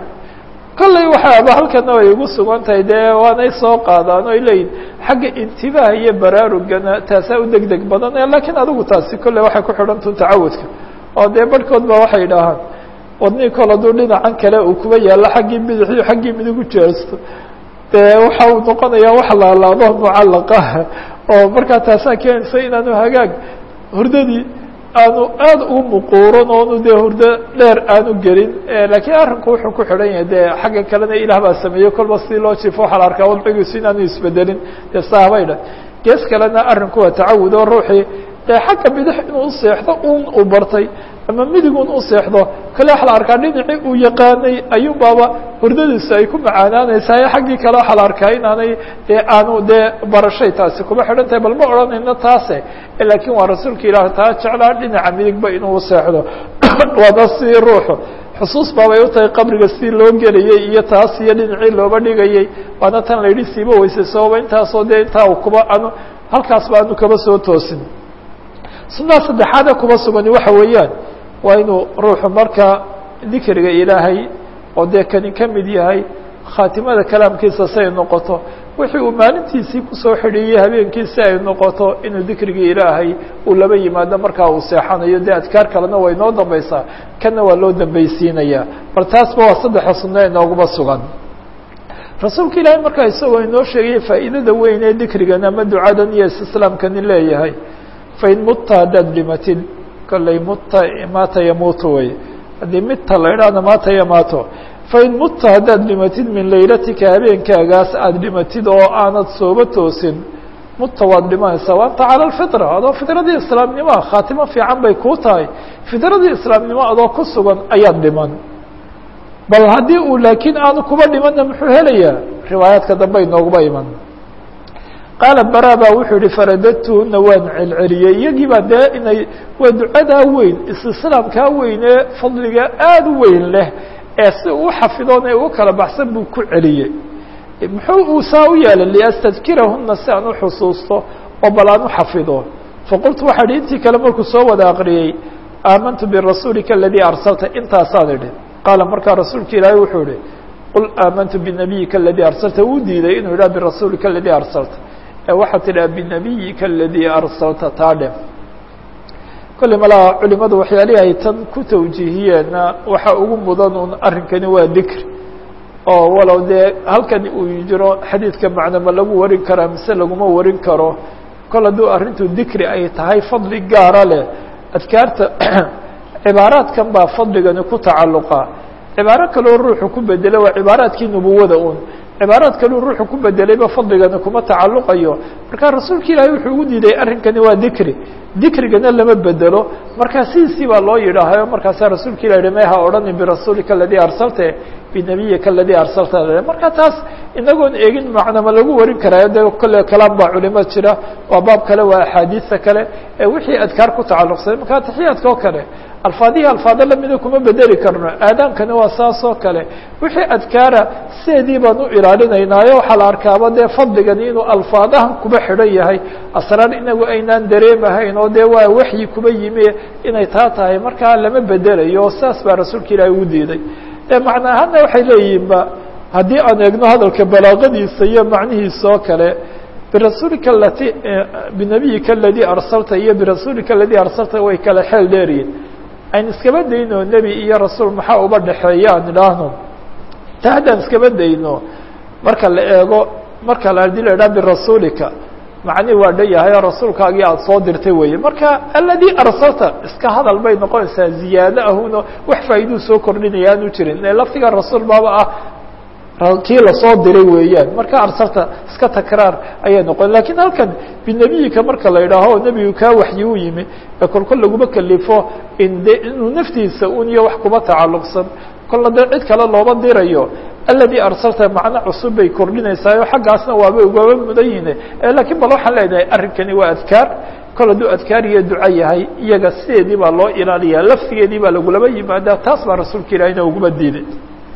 kolley waxaaba halkana ay igu sugan tahay dee waanay soo qaadaan oy leeyihin xagga intibaah iyo baraarugana taasaa u deg deg badan lakiin adigu taasi kolley waxay ku xidhantu tacawudka oo dee barhkood ba waxay idhaahaan wadnii kol hadduu dhinacan kale uu kuba yaallo xaggii bidixyo xaggii midig u jeesto dee waxa uu noqonayaa wax laalaado mucallaqah oo markaa taasaa keenaysa inaanu hagaag hurdadii aanu aada u muquuran oonu dee hurdo dheer aanu gelin lakiin arrinku wuxuu ku xidhan yahay dee xagga kalena ilaah baa sameeyey kolba si loo jifo waxaa la arkaa wadcigiisu inaanu isbedelin dee saabaydha gees kalena arrinku waa tacawud oo ruuxii dee xagga bidix inuu useexdo un uu bartay ama midigun u seexdo kale waxa la arkaa dhinacii uu yaqaanay ayuu baaba hurdadiisu ay ku macaanaanaysaa xaggii kale waxa la arkaa inaanay dee aanu dee barashay taasi kuma xidhan tahay bal ma odhanayno taase laakiin waa rasuulka ilaah taa jeclaa dhinaca midigba inuu seexdo waana si ruuxu xusuus baabay u tahay qabriga si loo gelayey iyo taas iyo dhinacii looba dhigayey waana tan la yidhi siiba weysay sababa intaasoo dee intaa kuba aanu halkaasba aanu kaba soo toosin sunnaha saddexaade kuba sugani waxa weeyaan waa inuu ruuxu markaa dikriga ilaahay oo dee kani ka mid yahay khaatimada kalaamkiisa say noqoto wixii uu maalintiisii kusoo xidhiiyey habeenkiisi ay noqoto inuu dikrigii ilaahay uu laba yimaado markaa uu seexanayo dee adkaar kalena way noo dambaysaa kana waa loo dambaysiinayaa bal taasba waa saddexa sunno inooguma sugan rasuulka ilaahay markaa isagoo inoo sheegaya faa'iidada weyn ee dikrigan ama ducadan iyo istislaamkani leeyahay fain mutta haddaad dhimatid kollay mutta maata yamuutu wey haddii midta la idhaahdo maata yamaato fain mutta haddaad dhimatid min laylatika habeenkaagaas aada dhimatid oo aanad sooba toosin mutta waad dhimanaysaa wa anta cala alfitra adoo fitradii islaamnimoa khaatimo fiican bay kuu tahay fitradii islaamnimo adoo ku sugan ayaad dhiman bal haddii uu laakiin aanu kuba dhimanna muxuu helayaa riwaayaadka dambe inooguma iman qaala bara ba wuxuu yihi faradadtuhuna waan celceliyey iyagii baa dee inay waa ducadaa weyn istislaamkaa weyn ee fadliga aada u weyn leh ee si uu xafidoon ee u kala baxsan buu ku celiyey muxuu uu saa u yeelay liastadkirahuna si aan u xusuusto oo bal aan u xafido faqultu waxaa ihi intii kale markuu soo wada aqriyey aamantu birasuulika aladii arsalta intaasaan idhi qaala markaa rasuulka ilaahay wuxuu ihi qul aamantu binabiyika aladii arsalta wuu diiday inuu yidhah birasuulika aladii arsalta ee waxaa tidhaha binabiyika aladii arsalta taadhe kolley malaa culimadu waxyaalihii ay tan ku tawjiihiyeenna waxaa ugu mudan un arrinkani waa dikri oo walow dee halkan uu jiro xadiidka macno ma lagu warin karaa mise laguma warin karo kol hadduu arrintu dikri ay tahay fadli gaara leh adkaarta cibaaraadkan baa fadligani ku tacalluqa cibaaro kaloo ruuxu ku bedelo waa cibaaraadkii nubuwada un cibaaraad kaleu ruuxu ku bedelayba fadligani kuma tacalluqayo marka rasuulka ilaahay wuxuu ugu diiday arrinkani waa dikri dikrigana lama bedelo markaa sidiisii baa loo yidhaahayo markaasaa rasuulka ilah yihi meha odhani birasuulika aladii arsalte binabiyika aladii arsalta marka taas inagoon eegin macnama lagu warin karaayo de kolle kalaam baa culimo jira waa baab kale waa axaadiista kale ee wixii adkaar ku tacalluqsaday marka taxiyaadka oo kale alfaadihii alfaado lamida kuma bedeli karno aadaankana waa saas oo kale wixii adkaara sideedii baan u ilaalinaynaayo waxaa la arkaaba dee fadligani inuu alfaadahan kuba xidhan yahay asraar inagu aynaan dareemahayn oo dee waa waxyi kuba yimi inay taa tahay markaa lama bedelayo saas baa rasuulka ilaahay ugu diiday ee macna ahaanna waxay leeyihiinba haddii aan eegno hadalka balaaqadiisa iyo macnihiisa oo kale birasuulika alati binabiyika aladii arsalta iyo birasuulika aladii arsalta way kala xeel dheeriyin ayn iskaba dayno nebi iyo rasuul maxaa uba dhexeeya aan idhaahno ta haddaan iskaba dayno marka la eego marka la hadii la idhaha birasuulika macnihi waa dhan yahay oo rasuulkaagii aada soo dirtay weeye marka aladii arsalta iska hadal bay noqonaysaa ziyaado ahuno wax faa'iiduu soo kordhinaya aanu jirin ee lafdiga rasuul baaba ah kii lasoo diray weeyaan marka arsalta iska takraar ayay noqon lakiin halkan binebiyika marka la idhaaho nebigu kaa waxyi u yimi ee kolkol laguma kelifo in de inuu naftiisa un iyo wax kuma tacalluqsan kolla dee cid kale looba dirayo aladii arsalta macno cusub bay kordhinaysaa oo xaggaasna waaba ugaba mudan yihin lakiin bal waxaan leenahay arrinkani waa adkaar kol hadduu adkaar iyo duco yahay iyaga sideedii baa loo ilaaliyaa laftigeedii baa lagulaba yimaadaa taas baa rasuulka ilaahina uguma diiday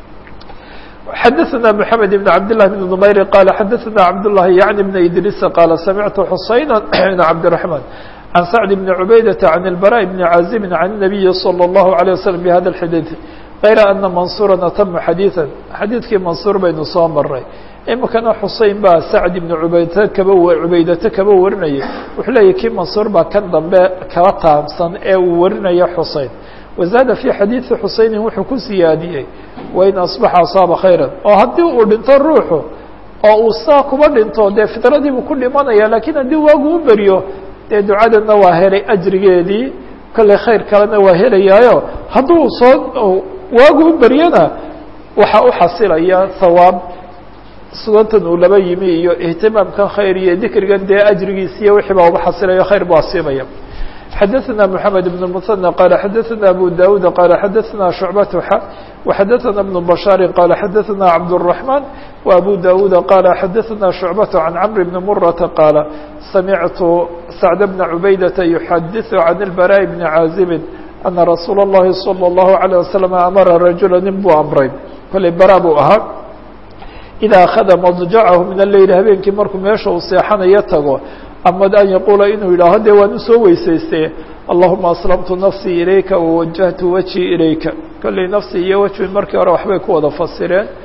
xadaثna محamed بن cabd لله بن نmayr qال xadaثna cabd للhi yعnي بن idrيس qال samictu xusayna بn cabdiرحman عan sacد بn cubaydaةa عan الbarاء بn cازib عan النabiyi slى الlaه عليه وsلم bhada الxadiiث غayra ana mansura atma xadiiثa xadiidkii mansuur baynu soo maray imikana xusein baa sacd ibn ubayda kaba cubaydata kaba warinayay wuxuu leeyahy kii mansuur baa kan dambe kaba taabsan ee uu warinaya xusein wazaada fii xadiidi xuseynin wuxuu ku siyaadiyey wain asbaxa asaaba khayra oo haddii uu dhinto ruuxu oo uu saa kuba dhinto dee fitradiibuu ku dhimanaya lakiin haddii waagu u beryo dee ducadana waa helay ajrigeedii kolley khayr kalena waa helayaayo hadduu soo waagu u beryana waxaa u xasilaya hawaab sugantan uu laba yimi iyo ihtimaamkan khayr iyo dikrigan dee ajrigiis iyo wixii baa uba xasilayo khayr buu asiibaya xadaثna محamed بن المثنى qال xadaثna abu dawud qال xadaثna شhuعبة وxadaثna بن بشhاr qال xadaثna cabdالرحمن وأbو dawud qال xadaثna شhuعبة عan cمر بن mرة qال samictu سacد بن عubayدة يxadiث عan البراء بن cاaزب أna رasuul الlahi صلى الله عليه وسلم amara رajuلا nin buu amray koley bara buu ahaa إdaa أkhada madjacahu min الleyl habeenkii markuu meesha uu seexanayo tago ama an yaquula inuu yidhaaho dee waan usoo weysayste allahuma aslamtu nafsii ilayka wawajahtu wajhii ilayka kolley nafsi iyo wejhi markii hore waxbay ku wada fasireen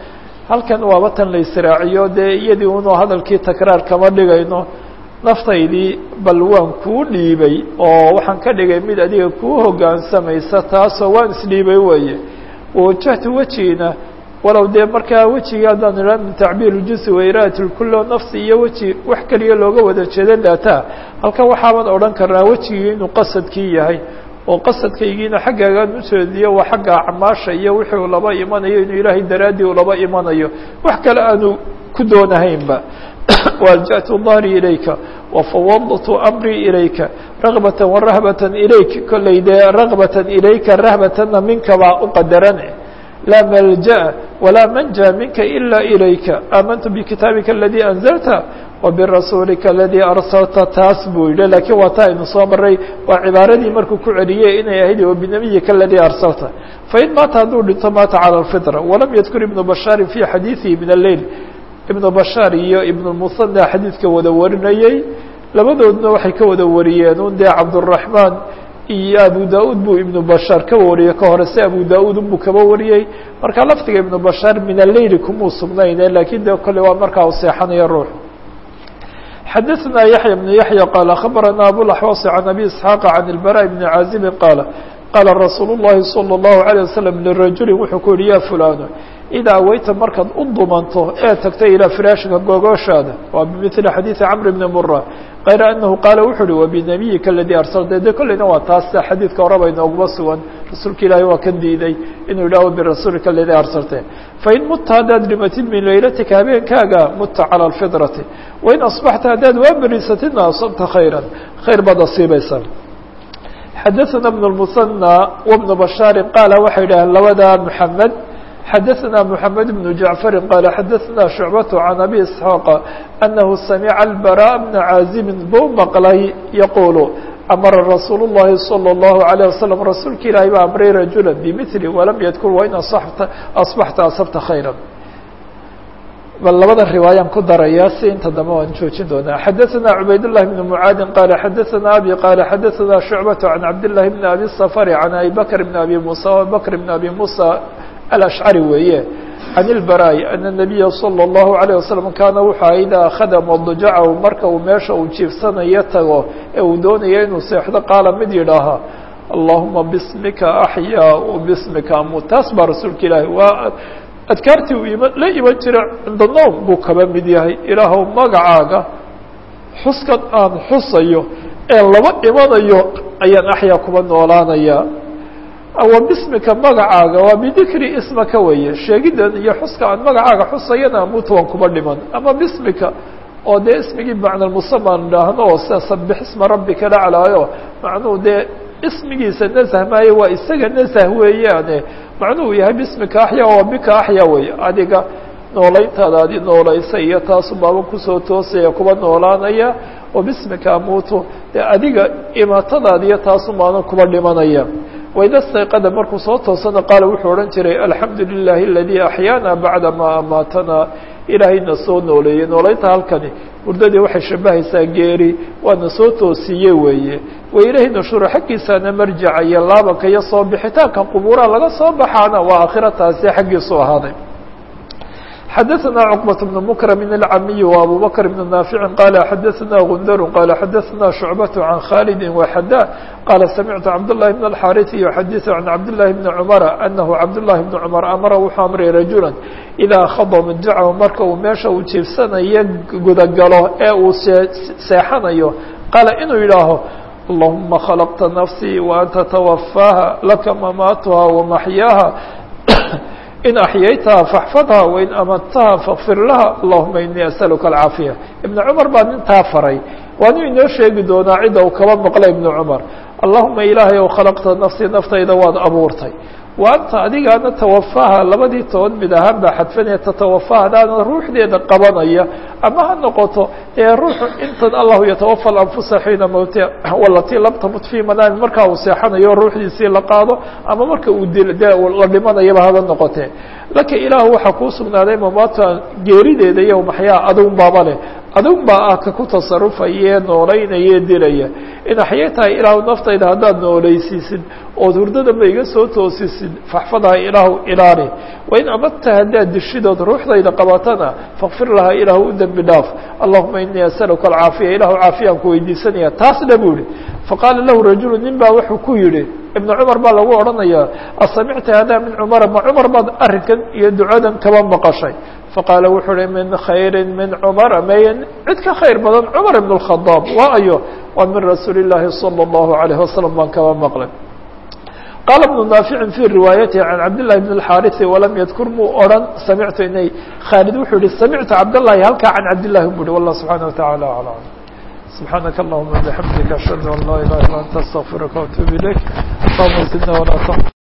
halkan waaba tan la israaciyo dee iyadii unoo hadalkii takraar kama dhigayno naftaydii bal waan kuu dhiibay oo waxaan ka dhigay mid adiga kuu hoggaansamaysa taasoo waan isdhiibay weeye wawajahtu wejigiina walow dee markaa wejigii haddaan idhaa min tacbiir ljinsi wa iraat lkul oo nafsi iyo weji wax keliya looga wada jeeda daataa halkan waxaaban odhan karnaa wejigii inuu qasadkii yahay oo qasadkaygiina xaggaagaan ujeediyo waa xagga acmaasha iyo wixii uu laba imanayo inuu ilaahay daraaddii uu laba imanayo wax kale aanu ku doonahaynba walja'tu dahrii ilayka wafawadtu amrii ilayka ragbatan warahbatan ilayk kollay dee ragbatan ilayka rahbatanna minka baa u qadarane laa malja'a walaa manja minka ila ilayka aamantu bikitaabika aladii anzalta wabirasuulika aladii arsalta taas buu yidhi laakiin waa taa aynu soo maray waa cibaaradii markuu ku celiyey inay ahayd wabinabiyika aladii arsalta fain maata hadduu dhinto maata cala alfitra walam yadkur ibnu bashaarin fi xadiidihi min alleyl ibnu bashaar iyo ibnu musanna xadiidka wada warinayey labadoodna waxay ka wada wariyeen un dee cabduraxmaan iyo abu da-uud buu ibnu bashaar ka wariyey ka hore se abu da-uud unbuu kaba wariyey marka lafdiga ibnu bashaar min alleyli kumuu sugnayne lakiin de kolle waa markaa u seexanayo ruux xadaثna yaحya بن yaحya qال aخbarana abulaxwas can abi isxaaq can اlbarا bni caazibin qaala qaala rasuul الlahi salى الlahu عalيه waslم lirajuli wuxuu ku yihi ya fulano idaa aweyta markaad u dumanto ee tagta ilaa firaashika gogoshaada waa bimili xadiiثi camr bni mura kayra anahu qaala wuxuu uhi wabinabiyika aladii arsalta de kolleyna waa taas xadiidka horeba inooguma sugan rasuulka ilaahi waa ka diiday inuu yidhahdo birasuulika aladii arsalte fain mutta haddaad dhimatid min laylatika habeenkaaga mutta calى اlfidrati wain asbaxta haddaad waa berisatidna asabta khayra khayr baad asiibaysaa xadaثna بن الmuثنى وبن bashاari qaala waxay yidhaheen labada mحamed xadaثna mحamed بن jaعفari qaala xadaثna شhucbaة can abi isxaaq anahu samica الbarا bna caazibin buu maqlay yaquulu amara rasuul الlahi salى الlahu عalيه waslم rasuulka ilaahi baa amray rajula bmili walam yadkur wain asbaxta asabta khayra bal labada riwaayaan ku daraya si inta dambe waan joojin doonaa xadaثna cubayd الlahi بn mعaadin qaala xadaثna abi qaala xadaثna شhucbaة can cabdالlahi bn abi الsfr can abi bakr bn abi musa bakr bn abi musa alأshcari weeye can اlbarاء ana الnabiya salى الlahu عalيه waslم kaana wuxuu idaa akhada madjacahu marka uu meesha uu jiifsanayo tago ee uu doonayo inuu seexdo qaala mid yidhaaha allahuma bsmika axyaa bsmika amut taas baa rasuulka ilaahi waa adkaartii uu ima la iman jira cinda noom buu kaba mid yahay ilaahow magacaaga xuskan aan xusayo ee laba imanayo ayaan axyaa kuba noolaanayaa wa bismika magacaaga waa bidikri ismaka weeye sheegidan iyo xuska aan magacaaga xusayana amuut waan kuba dhiman ama bismika oo dee ismigii bimacna musamaan idhaahno oo sida sabix isma rabbika laclaayo macnuhu dee ismigiisa nasah maayo waa isaga nasah weeyaane macnuhu yahay bismika axyaa waa bika axyaa wey adiga noolayntaada adi noolaysa iyo taasu baaba kusoo toosaya kuba noolaanaya oo bismika amuutu dee adiga imaatadaada iyo taasu maadan kuba dhimanaya waida stayqada markuu soo toosana qaala wuxuu odhan jiray alxamdu lilahi aladii axyaana bacda maa amaatana ilaahayna soo nooleeyey noolaynta halkani hurdadii waxay shabahaysaa geeri waana soo toosiye weeye wa ilaahi nashuura xaggiisaana marjaca iyo laabanka iyo soo bixitaanka qubuuraha laga soo baxaana waa aakhirataasi xaggiisu ahaaday xadaثna cqبة بن mkrm الcamiy وabu bkr بن ناafiع qala xadaثna gundar qala xadaثna شhucbaة عan khaalidi وxada qala samictu cabdالlahi بن الxاriث yuxadiث can cabdالlahi بni cmra anahu cabdالlahi بn cmr amara wuxuu amray rajula idaa khada madjacahu marka uu meesha uu jiifsanayo gudagalo ee uu seexanayo qaala inuu yidhaaho allahuma khalqta nafsii وanta twafaaha laka mamaatuha وmaxyaaha in axyaytaha faxfadha wain amadtaha fakfir laha allahuma inii asaluka alcaafiya ibna cumar baa nintaa faray waanu inoo sheegi doonaa cidda uu kaba maqlay ibna cumar allahuma ilaahay ow khalaqta nafsii naftayda waad abuurtay wa anta adigaana tawafaha labadii toban mid ahaan baa xadfanaya tatawafaha adaana ruuxdeeda qabanaya ama ha noqoto ee ruuxu intan allahu yatawafa alanfusa xiina mawtiha walatii lam tamut fii manaami markaa uu seexanayo ruuxdiisii la qaado ama marka uu dil dee la dhimanayaba haba noqotee laka ilaahu waxaa kuu sugnaaday mamaata geerideeda iyo maxyaa adun baaba leh adug baa ah ka ku tasarufaya noolaynaya dilaya in axyaytahay ilaahu naftayda haddaad noolaysiisid ood hurdadaba iga soo toosisid faxfadhaa ilaahu ilaali wain amadta haddaad dishidood ruuxdayda qabatana fakfir lahaa ilaahu u dembi dhaaf allahuma inii asaluka alcaafiya ilaahu caafiyaan ku weydiisanaya taasna buu yihi faqaala lahu rajulu nin baa wuxuu ku yihi ibn cumar baa lagu odhanayaa asamicta hada min cumara ma cumar baad arrinkan iyo ducadan kaba maqashay faqaala wuxuu uhi min khayri min cumara mayn cid ka khayr badan cumar ibn اkhadaab waa ayo waa min rasuuli الlahi salى الlahu عalayه wasalam baan kaba maqlay qaala ibnu naaficin fii riwaayatihi can cabdillahi bn اlxaariثi walam yadkur muu odhan samictu inay khaalid wuxuu yihi samictu cabdallahi halkaa can cabdillahi bu uhi wallah subxaanaه wataعala aclam سبحانك اللهم وبحمدك أشهد أن لا إله إلا أنت أستغفرك وأتوب إليك اللهم زدنا ولا تنقصنا